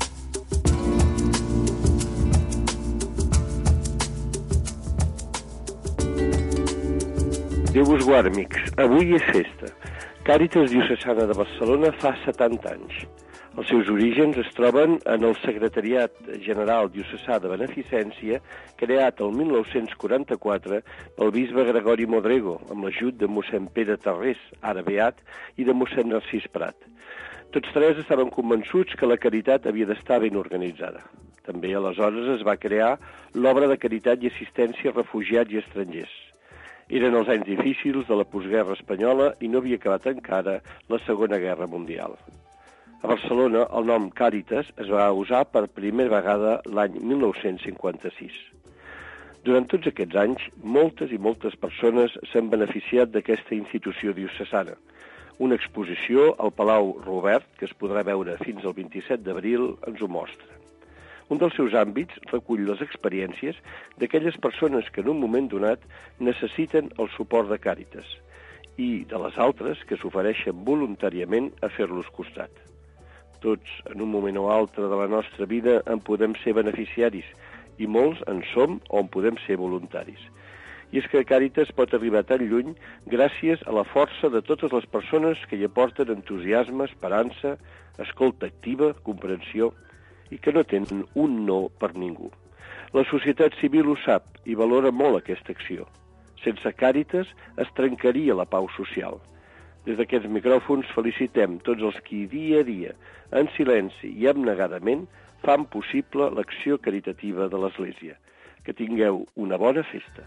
Déu us guard, amics. Avui és festa. Càritas Diocesana de Barcelona fa 70 anys. Els seus orígens es troben en el Secretariat General Diocesà de Beneficència, creat el 1944 pel bisbe Gregori Modrego, amb l'ajut de mossèn Pere Tarrés, ara beat, i de mossèn Narcís Prat. Tots tres estaven convençuts que la caritat havia d'estar ben organitzada. També aleshores es va crear l'obra de caritat i assistència a refugiats i estrangers. Eren els anys difícils de la postguerra espanyola i no havia acabat encara la Segona Guerra Mundial. A Barcelona, el nom Càritas es va usar per primera vegada l'any 1956. Durant tots aquests anys, moltes i moltes persones s'han beneficiat d'aquesta institució diocesana. Una exposició al Palau Robert, que es podrà veure fins al 27 d'abril, ens ho mostra. Un dels seus àmbits recull les experiències d'aquelles persones que en un moment donat necessiten el suport de Càritas i de les altres que s'ofereixen voluntàriament a fer-los costat. Tots, en un moment o altre de la nostra vida, en podem ser beneficiaris i molts en som o en podem ser voluntaris. I és que Càritas pot arribar tan lluny gràcies a la força de totes les persones que hi aporten entusiasme, esperança, escolta activa, comprensió, i que no tenen un no per ningú. La societat civil ho sap i valora molt aquesta acció. Sense Càritas es trencaria la pau social. Des d'aquests micròfons felicitem tots els qui dia a dia, en silenci i abnegadament, fan possible l'acció caritativa de l'Església. Que tingueu una bona festa.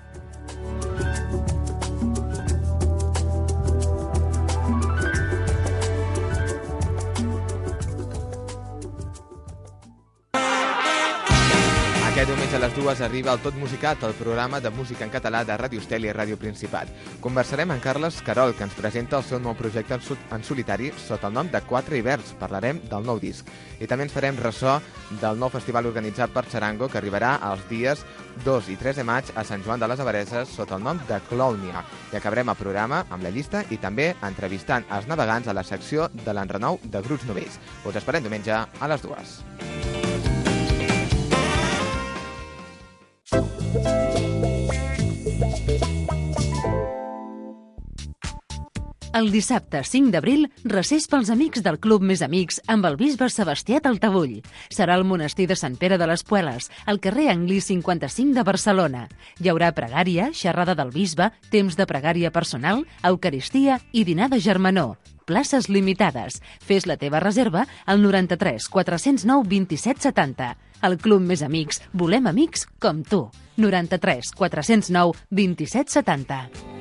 Aquest diumenge a les 2 arriba el Tot Musicat, el programa de música en català de Ràdio Estel i Ràdio Principat. Conversarem amb Carles Querol, que ens presenta el seu nou projecte en solitari sota el nom de Quatre Hiverns. Parlarem del nou disc. I també ens farem ressò del nou festival organitzat per Charango, que arribarà els dies 2 i 3 de maig a Sant Joan de les Abadesses sota el nom de Clownia. I acabarem el programa amb la llista i també entrevistant els navegants a la secció de l'enrenou de grups novells. Us esperem diumenge a les 2. El dissabte 5 d'abril, recés pels amics del Club Més Amics amb el bisbe Sebastià Taltabull. Serà al monestir de Sant Pere de les Pueles, al carrer Anglí 55 de Barcelona. Hi haurà pregària, xerrada del bisbe, temps de pregària personal, eucaristia i dinar de germanor. Places limitades. Fes la teva reserva al 93 409 27 70. Al Club Més Amics volem amics com tu. 93 409 27 70.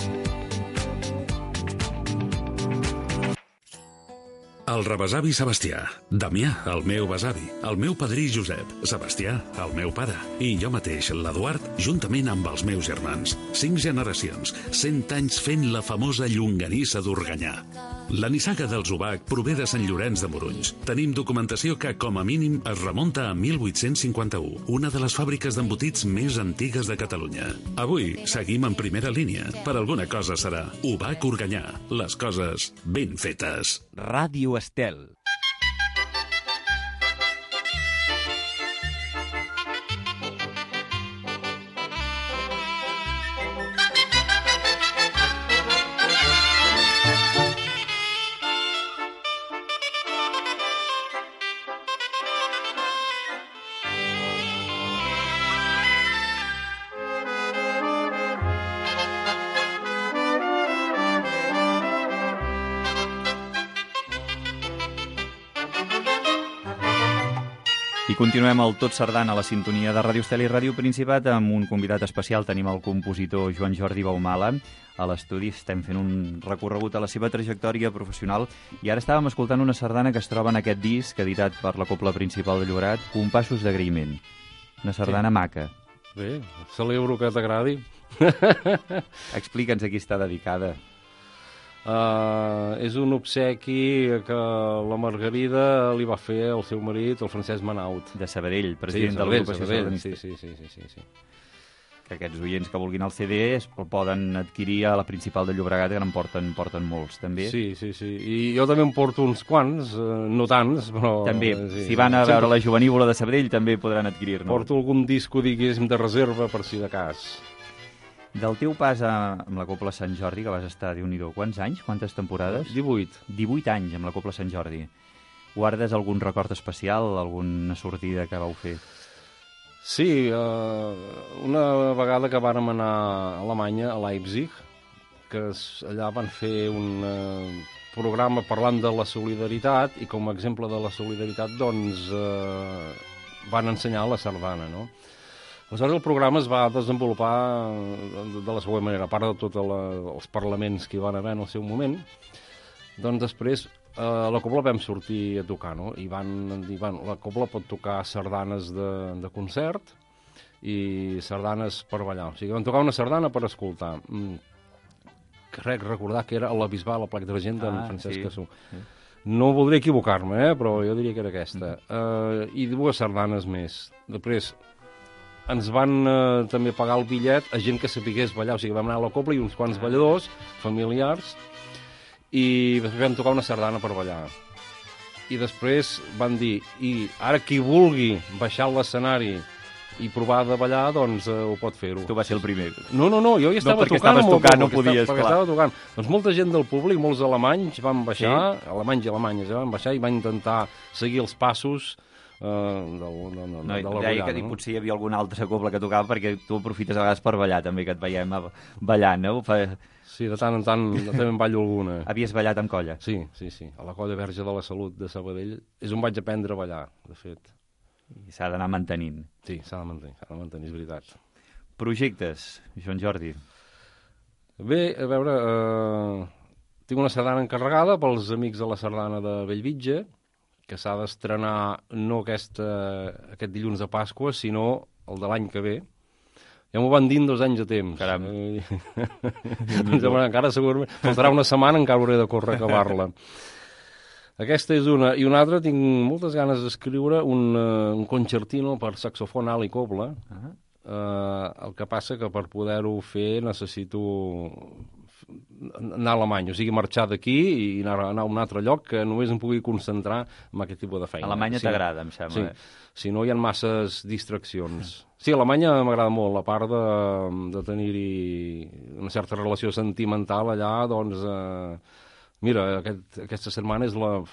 El rebesavi Sebastià, Damià, el meu besavi, el meu padrí Josep, Sebastià, el meu pare, i jo mateix, l'Eduard, juntament amb els meus germans. 5 generacions, 100 anys fent la famosa llonganissa d'Organyà. La nissaga dels Ubac prové de Sant Llorenç de Morunys. Tenim documentació que, com a mínim, es remunta a 1851, una de les fàbriques d'embotits més antigues de Catalunya. Avui seguim en primera línia. Per alguna cosa serà Ubac Organyà. Les coses ben fetes. Ràdio Estel. I continuem el Tot Sardana a la sintonia de Ràdio Estel i Ràdio Principat amb un convidat especial. Tenim el compositor Joan Jordi Baumala a l'estudi. Estem fent un recorregut a la seva trajectòria professional i ara estàvem escoltant una sardana que es troba en aquest disc editat per la Cobla Principal de Llobregat, Compassos d'Agraïment. Una sardana maca. Bé, celebro que t'agradi. Explica'ns a qui està dedicada. És un obsequi que la Margarida li va fer al seu marit, el Francesc Manaut. De Sabadell, president de l'agrupació sardanista. Sí. que aquests oients que vulguin el CD el poden adquirir a la principal de Llobregat, que en porten molts, també. Sí. I jo també em porto uns quants, no tants, però... També, sí, si van a veure la Jovenívola de Sabadell, també podran adquirir-ne. Porto algun disco, diguéssim, de reserva, per si de cas. Del teu pas amb la Cobla Sant Jordi, que vas estar, Déu-n'hi-do, quants anys? Quantes temporades? 18. 18 anys amb la Cobla Sant Jordi. Guardes algun record especial, alguna sortida que vau fer? Sí, una vegada que vàrem anar a Alemanya, a Leipzig, que allà van fer un programa parlant de la solidaritat, i com a exemple de la solidaritat, doncs, van ensenyar la sardana, no? Aleshores, el programa es va desenvolupar de la següent manera. A part de tots els parlaments que hi van haver en el seu moment, doncs després a la Cobla vam sortir a tocar, no? I van dir, bueno, la Cobla pot tocar sardanes de concert i sardanes per ballar. O sigui, van tocar una sardana per escoltar. Crec recordar que era a la Bisbal, la Plec d'Argent d'en Francesc Cassú. Sí. No voldré equivocar-me, però jo diria que era aquesta. I dues sardanes més. Després ens van també pagar el bitllet a gent que sapigués ballar. O sigui, vam anar a la Cobla i uns quants balladors, familiars, i després vam tocar una sardana per ballar. I després van dir, i ara qui vulgui baixar a l'escenari i provar de ballar, doncs ho pot fer-ho. Tu vas ser el primer. No, jo hi estava perquè tocant. Estaves tocant, no podies, perquè estava tocant. Doncs molta gent del públic, molts alemanys van baixar, alemanys i alemanyes van baixar i van intentar seguir els passos de la deia que potser hi havia alguna altra cobla que tocava, perquè tu aprofites a vegades per ballar, també, que et veiem ballant, no? Sí, de tant en tant també en ballo alguna. Havies ballat amb colla? Sí. A la Colla Verge de la Salut de Sabadell és on vaig aprendre a ballar, de fet. I s'ha d'anar mantenint. Sí, s'ha de mantenir, és veritat. Projectes, Joan Jordi? Bé, a veure, tinc una sardana encarregada pels amics de la sardana de Bellvitge, que s'ha d'estrenar no aquest dilluns de Pasqua, sinó el de l'any que ve. Ja m'ho van dir 2 anys a temps. Caram. Encara segurament faltarà una setmana, encara hauré de córrer a acabar-la. Aquesta és una. I una altra, tinc moltes ganes d'escriure un concertino per saxofon alt i cobla. El que passa que per poder-ho fer necessito anar a Alemanya, o sigui, marxar d'aquí i anar a un altre lloc que només em pugui concentrar en aquest tipus de feina. Alemanya t'agrada, em sembla. Sí. Si no, hi ha masses distraccions. Sí, Alemanya m'agrada molt, a part de tenir-hi una certa relació sentimental allà, doncs, mira, aquesta setmana és la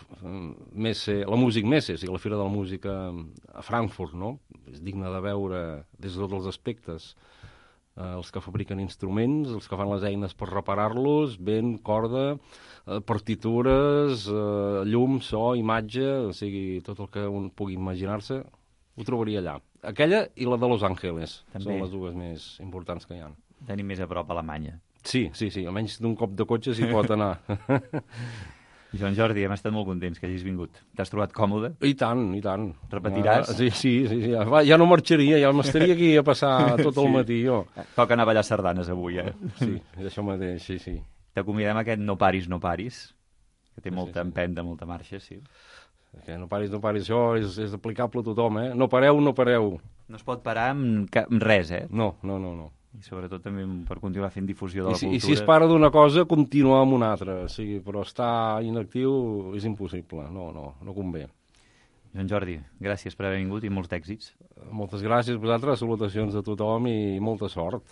Music Messe, o sigui, la Fira de la Música a Frankfurt, no? És digne de veure des de tots els aspectes. Els que fabriquen instruments, els que fan les eines per reparar-los, vent, corda, partitures, llum, so, imatge, o sigui, tot el que un pugui imaginar-se, ho trobaria allà. Aquella i la de Los Angeles també són les dues més importants que hi ha. Tenim més a prop a Alemanya. Sí, almenys d'un cop de cotxe s'hi pot anar. Joan Jordi, hem estat molt contents que hagis vingut. T'has trobat còmode? I tant. Repetiràs? Sí. Ja no marxaria, ja m'estaria aquí a passar tot el matí, jo. Toca anar a ballar sardanes avui, Sí, és això mateix, sí. T'acomiadem aquest No paris, no paris, que té molta empenta, molta marxa, sí. Que no paris, això és aplicable a tothom, eh? No pareu. No es pot parar amb res, eh? No. I sobretot també per continuar fent difusió de la cultura. I si es para d'una cosa, continuar amb una altra. O sigui, però estar inactiu és impossible. No convé. Joan Jordi, gràcies per haver vingut i molts èxits. Moltes gràcies a vosaltres, salutacions a tothom i molta sort.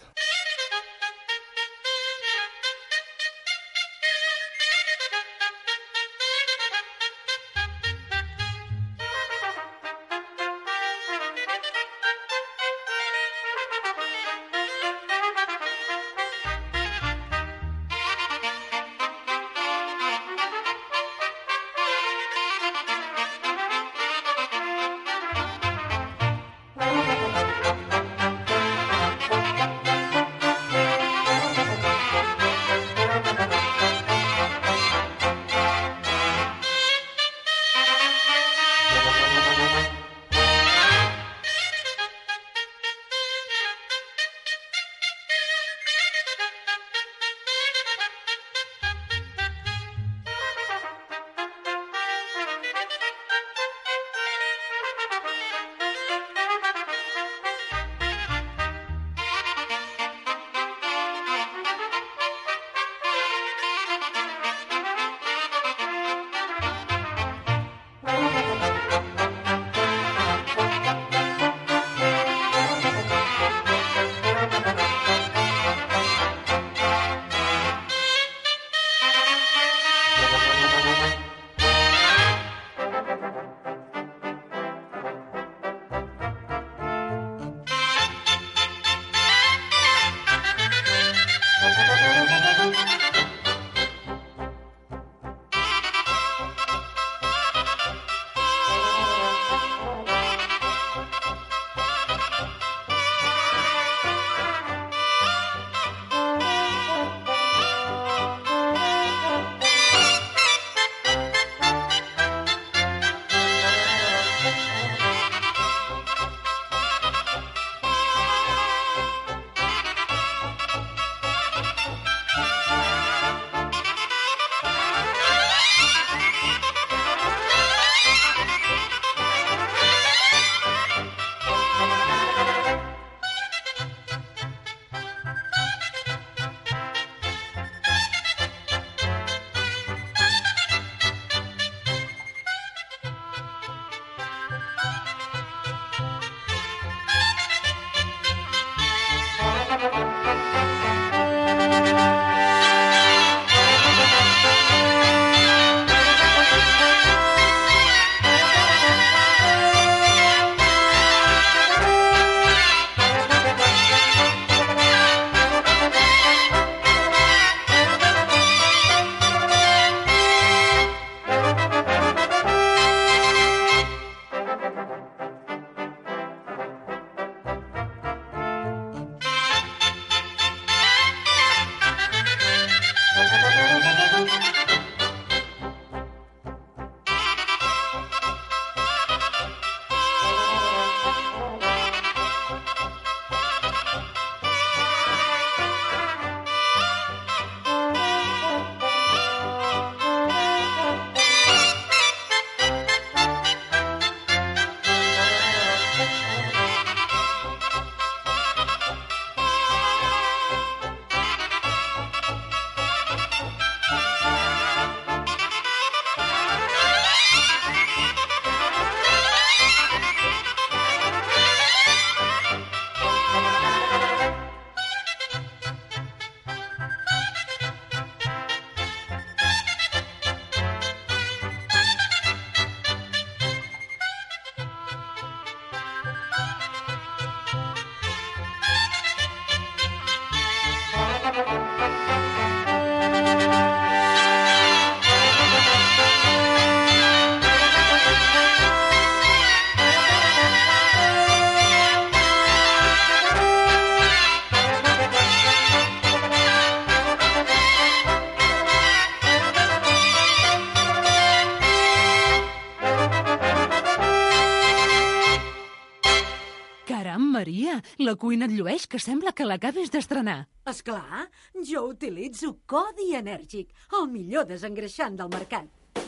Maria, la cuina et llueix, que sembla que l'acabis d'estrenar. Esclar, jo utilitzo Codi Enèrgic, el millor desengreixant del mercat.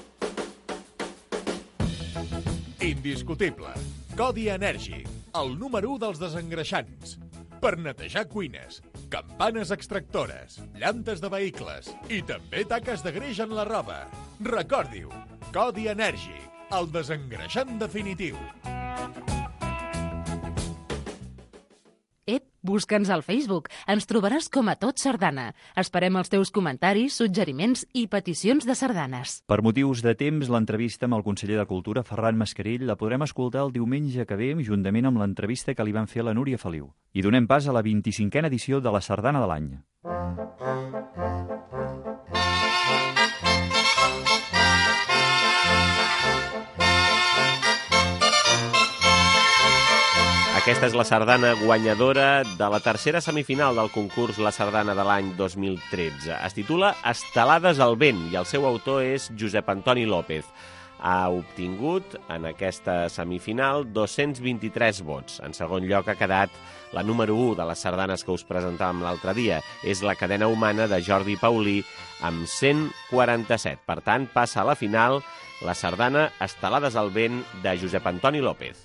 Indiscutible. Codi Enèrgic, el número 1 dels desengreixants. Per netejar cuines, campanes extractores, llantes de vehicles i també taques de greix en la roba. Recordi-ho, Codi Enèrgic, el desengreixant definitiu. Busca'ns al Facebook. Ens trobaràs com a Tot Sardana. Esperem els teus comentaris, suggeriments i peticions de sardanes. Per motius de temps, l'entrevista amb el conseller de Cultura, Ferran Mascarell, la podrem escoltar el diumenge que ve, juntament amb l'entrevista que li van fer a la Núria Feliu. I donem pas a la 25a edició de la Sardana de l'any. Aquesta és la sardana guanyadora de la tercera semifinal del concurs La Sardana de l'any 2013. Es titula Estelades al vent i el seu autor és Josep Antoni López. Ha obtingut en aquesta semifinal 223 vots. En segon lloc ha quedat la número 1 de les sardanes que us presentàvem l'altre dia. És La cadena humana de Jordi Paulí amb 147. Per tant, passa a la final la sardana Estelades al vent de Josep Antoni López.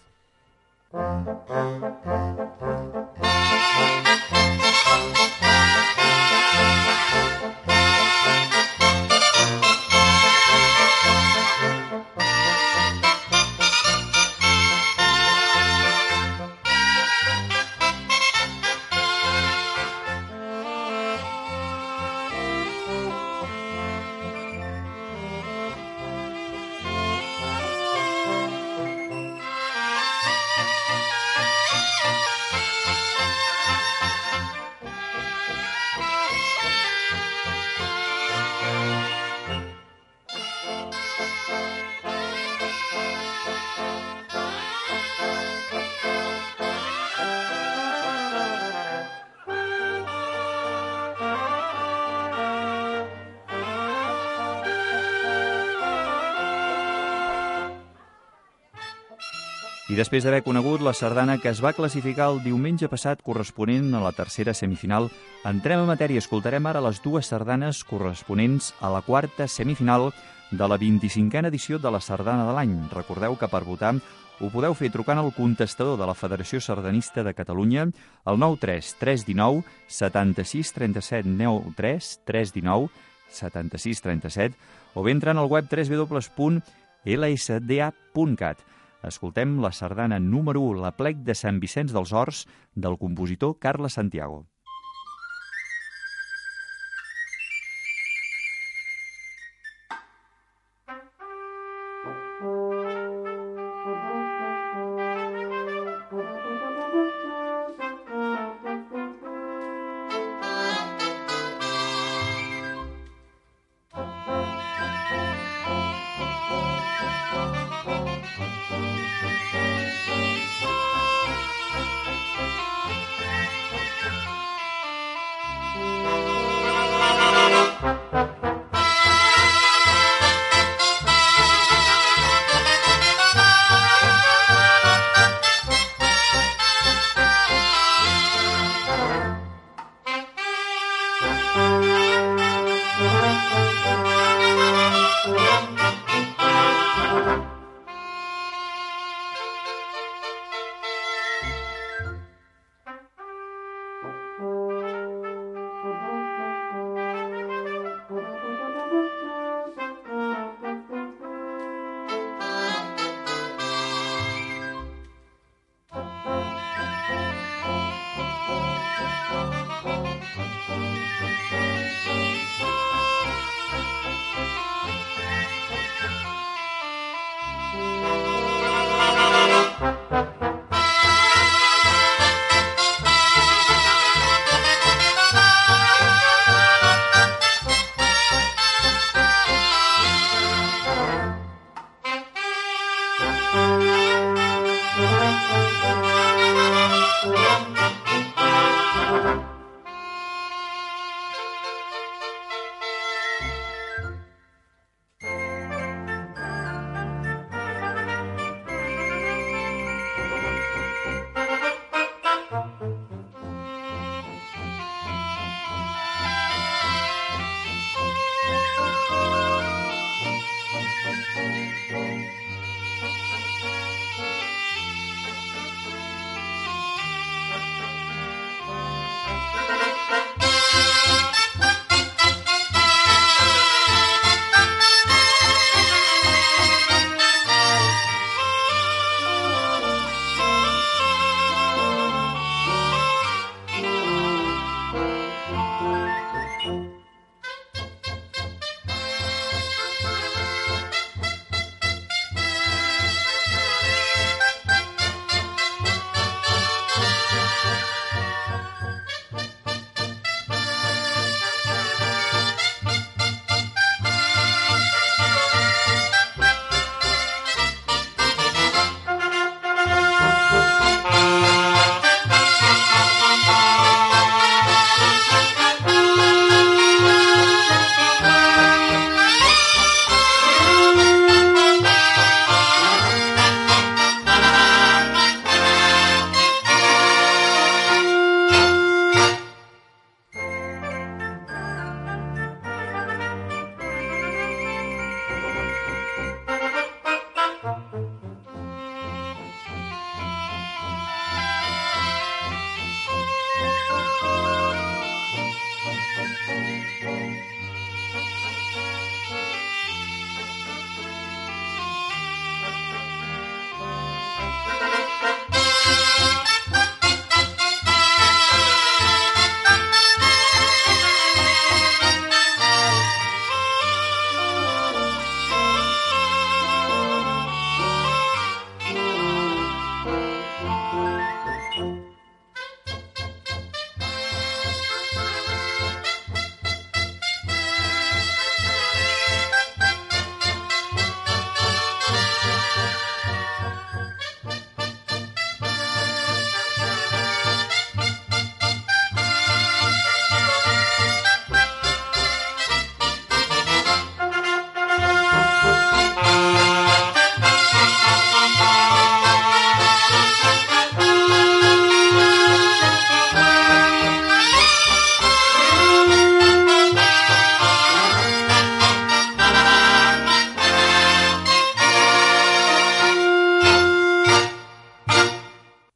I després d'haver conegut la sardana que es va classificar el diumenge passat corresponent a la tercera semifinal, entrem en matèria i escoltarem ara les dues sardanes corresponents a la quarta semifinal de la 25a edició de la Sardana de l'any. Recordeu que per votar ho podeu fer trucant al contestador de la Federació Sardanista de Catalunya al 93 319 76 37 93 319 76 37 o bé entrant al web www.lsda.cat. Escoltem la sardana número 1, l'Aplec de Sant Vicenç dels Horts, del compositor Carles Santiago.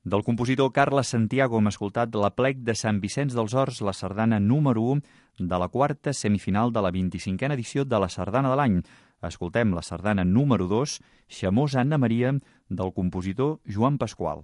Del compositor Carles Santiago hem escoltat l'Aplec de Sant Vicenç dels Horts, la sardana número 1 de la quarta semifinal de la 25a edició de la Sardana de l'Any. Escoltem la sardana número 2, Xamós Anna Maria, del compositor Joan Pasqual.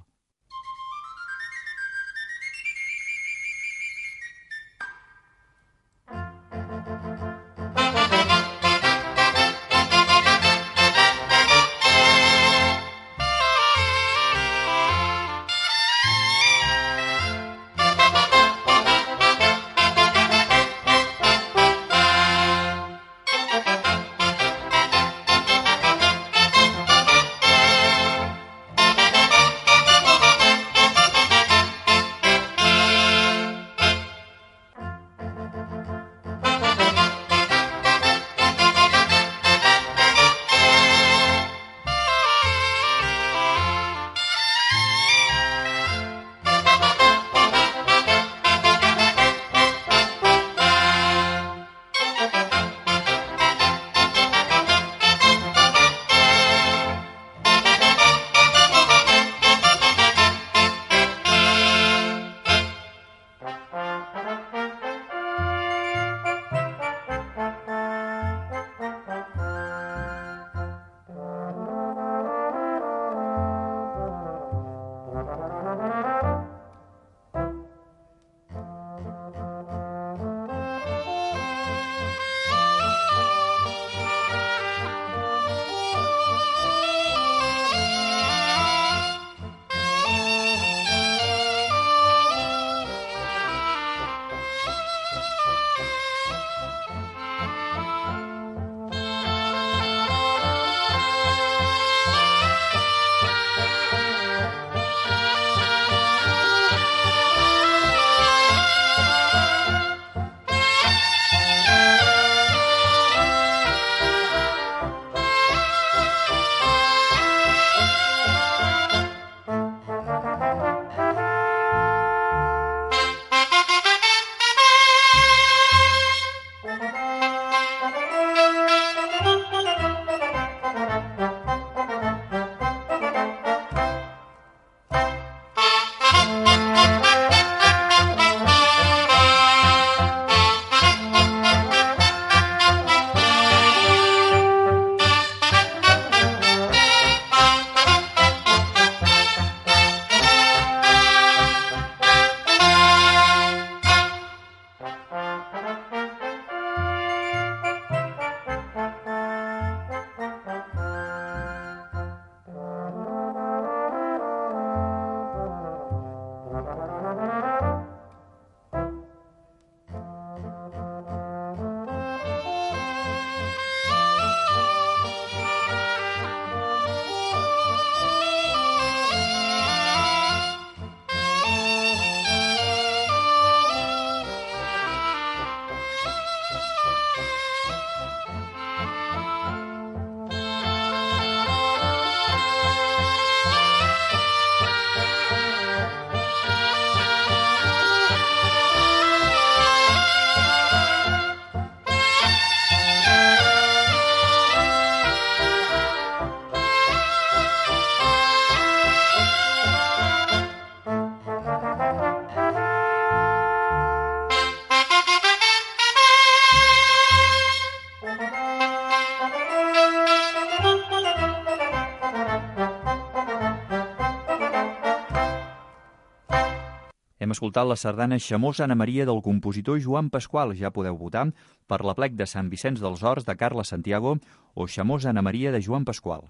Hem escoltat la sardana Xamós Anna Maria del compositor Joan Pasqual. Ja podeu votar per l'Aplec de Sant Vicenç dels Horts de Carles Santiago o Xamós Anna Maria de Joan Pasqual.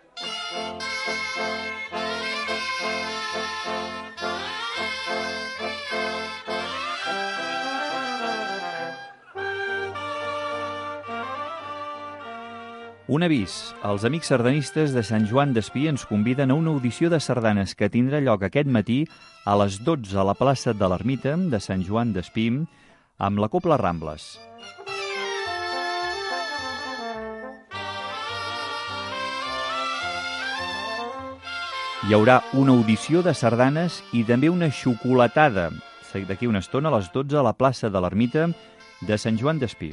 Un avís. Els amics sardanistes de Sant Joan d'Espí ens conviden a una audició de sardanes que tindrà lloc aquest matí a les 12 a la plaça de l'Ermita de Sant Joan d'Espí amb la Cobla Rambles. Hi haurà una audició de sardanes i també una xocolatada d'aquí una estona a les 12 a la plaça de l'Ermita de Sant Joan d'Espí.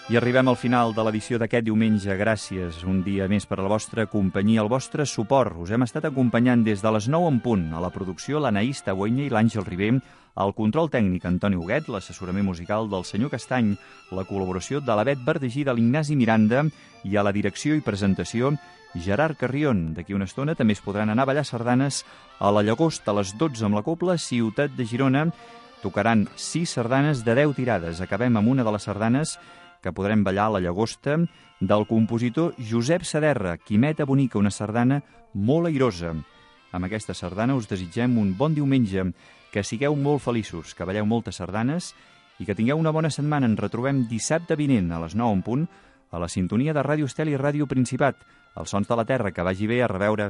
I arribem al final de l'edició d'aquest diumenge. Gràcies un dia més per a la vostra companyia, el vostre suport. Us hem estat acompanyant des de les 9 en punt. A la producció, l'Anaïs Tagüenya i l'Àngel Ribé. Al control tècnic, Antoni Huguet. L'assessorament musical del senyor Castany. La col·laboració de la Bet Verdegí, de l'Ignasi Miranda. I a la direcció i presentació, Gerard Carrion. D'aquí una estona també es podran anar a ballar sardanes a la Llagosta a les 12 amb la Cobla Ciutat de Girona. Tocaran 6 sardanes de 10 tirades. Acabem amb una de les sardanes que podrem ballar a la Llagosta, del compositor Josep Saderra, Quimeta Bonica, una sardana molt airosa. Amb aquesta sardana us desitgem un bon diumenge, que sigueu molt feliços, que balleu moltes sardanes i que tingueu una bona setmana. Ens retrobem dissabte vinent a les 9 en punt a la sintonia de Ràdio Estel i Ràdio Principat. Els sons de la terra, que vagi bé, a reveure.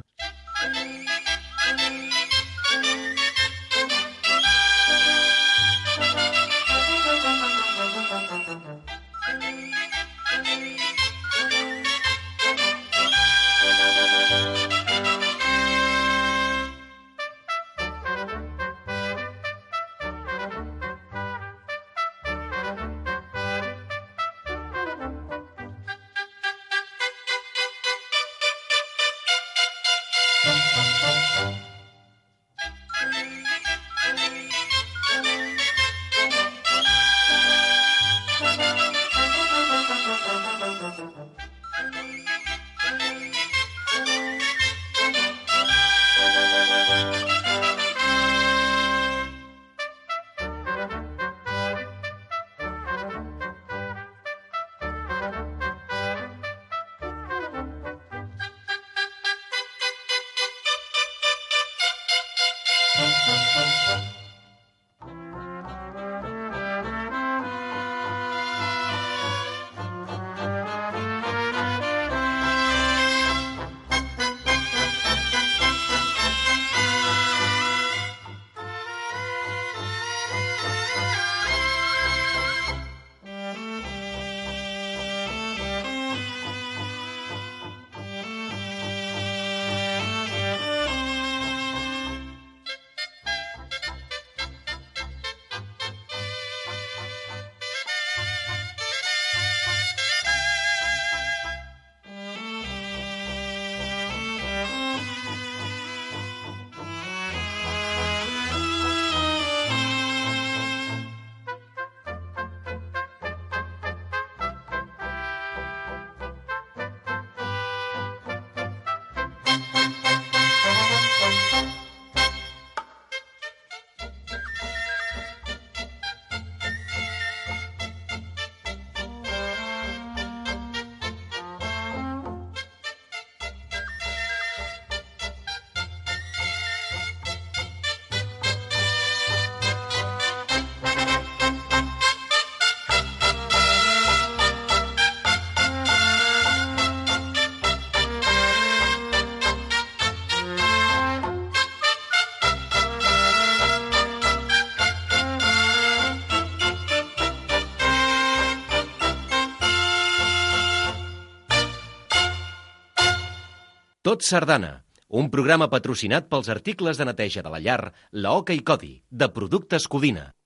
Tot Sardana, un programa patrocinat pels articles de neteja de la llar, la Oca i Codi, de Productes Codina.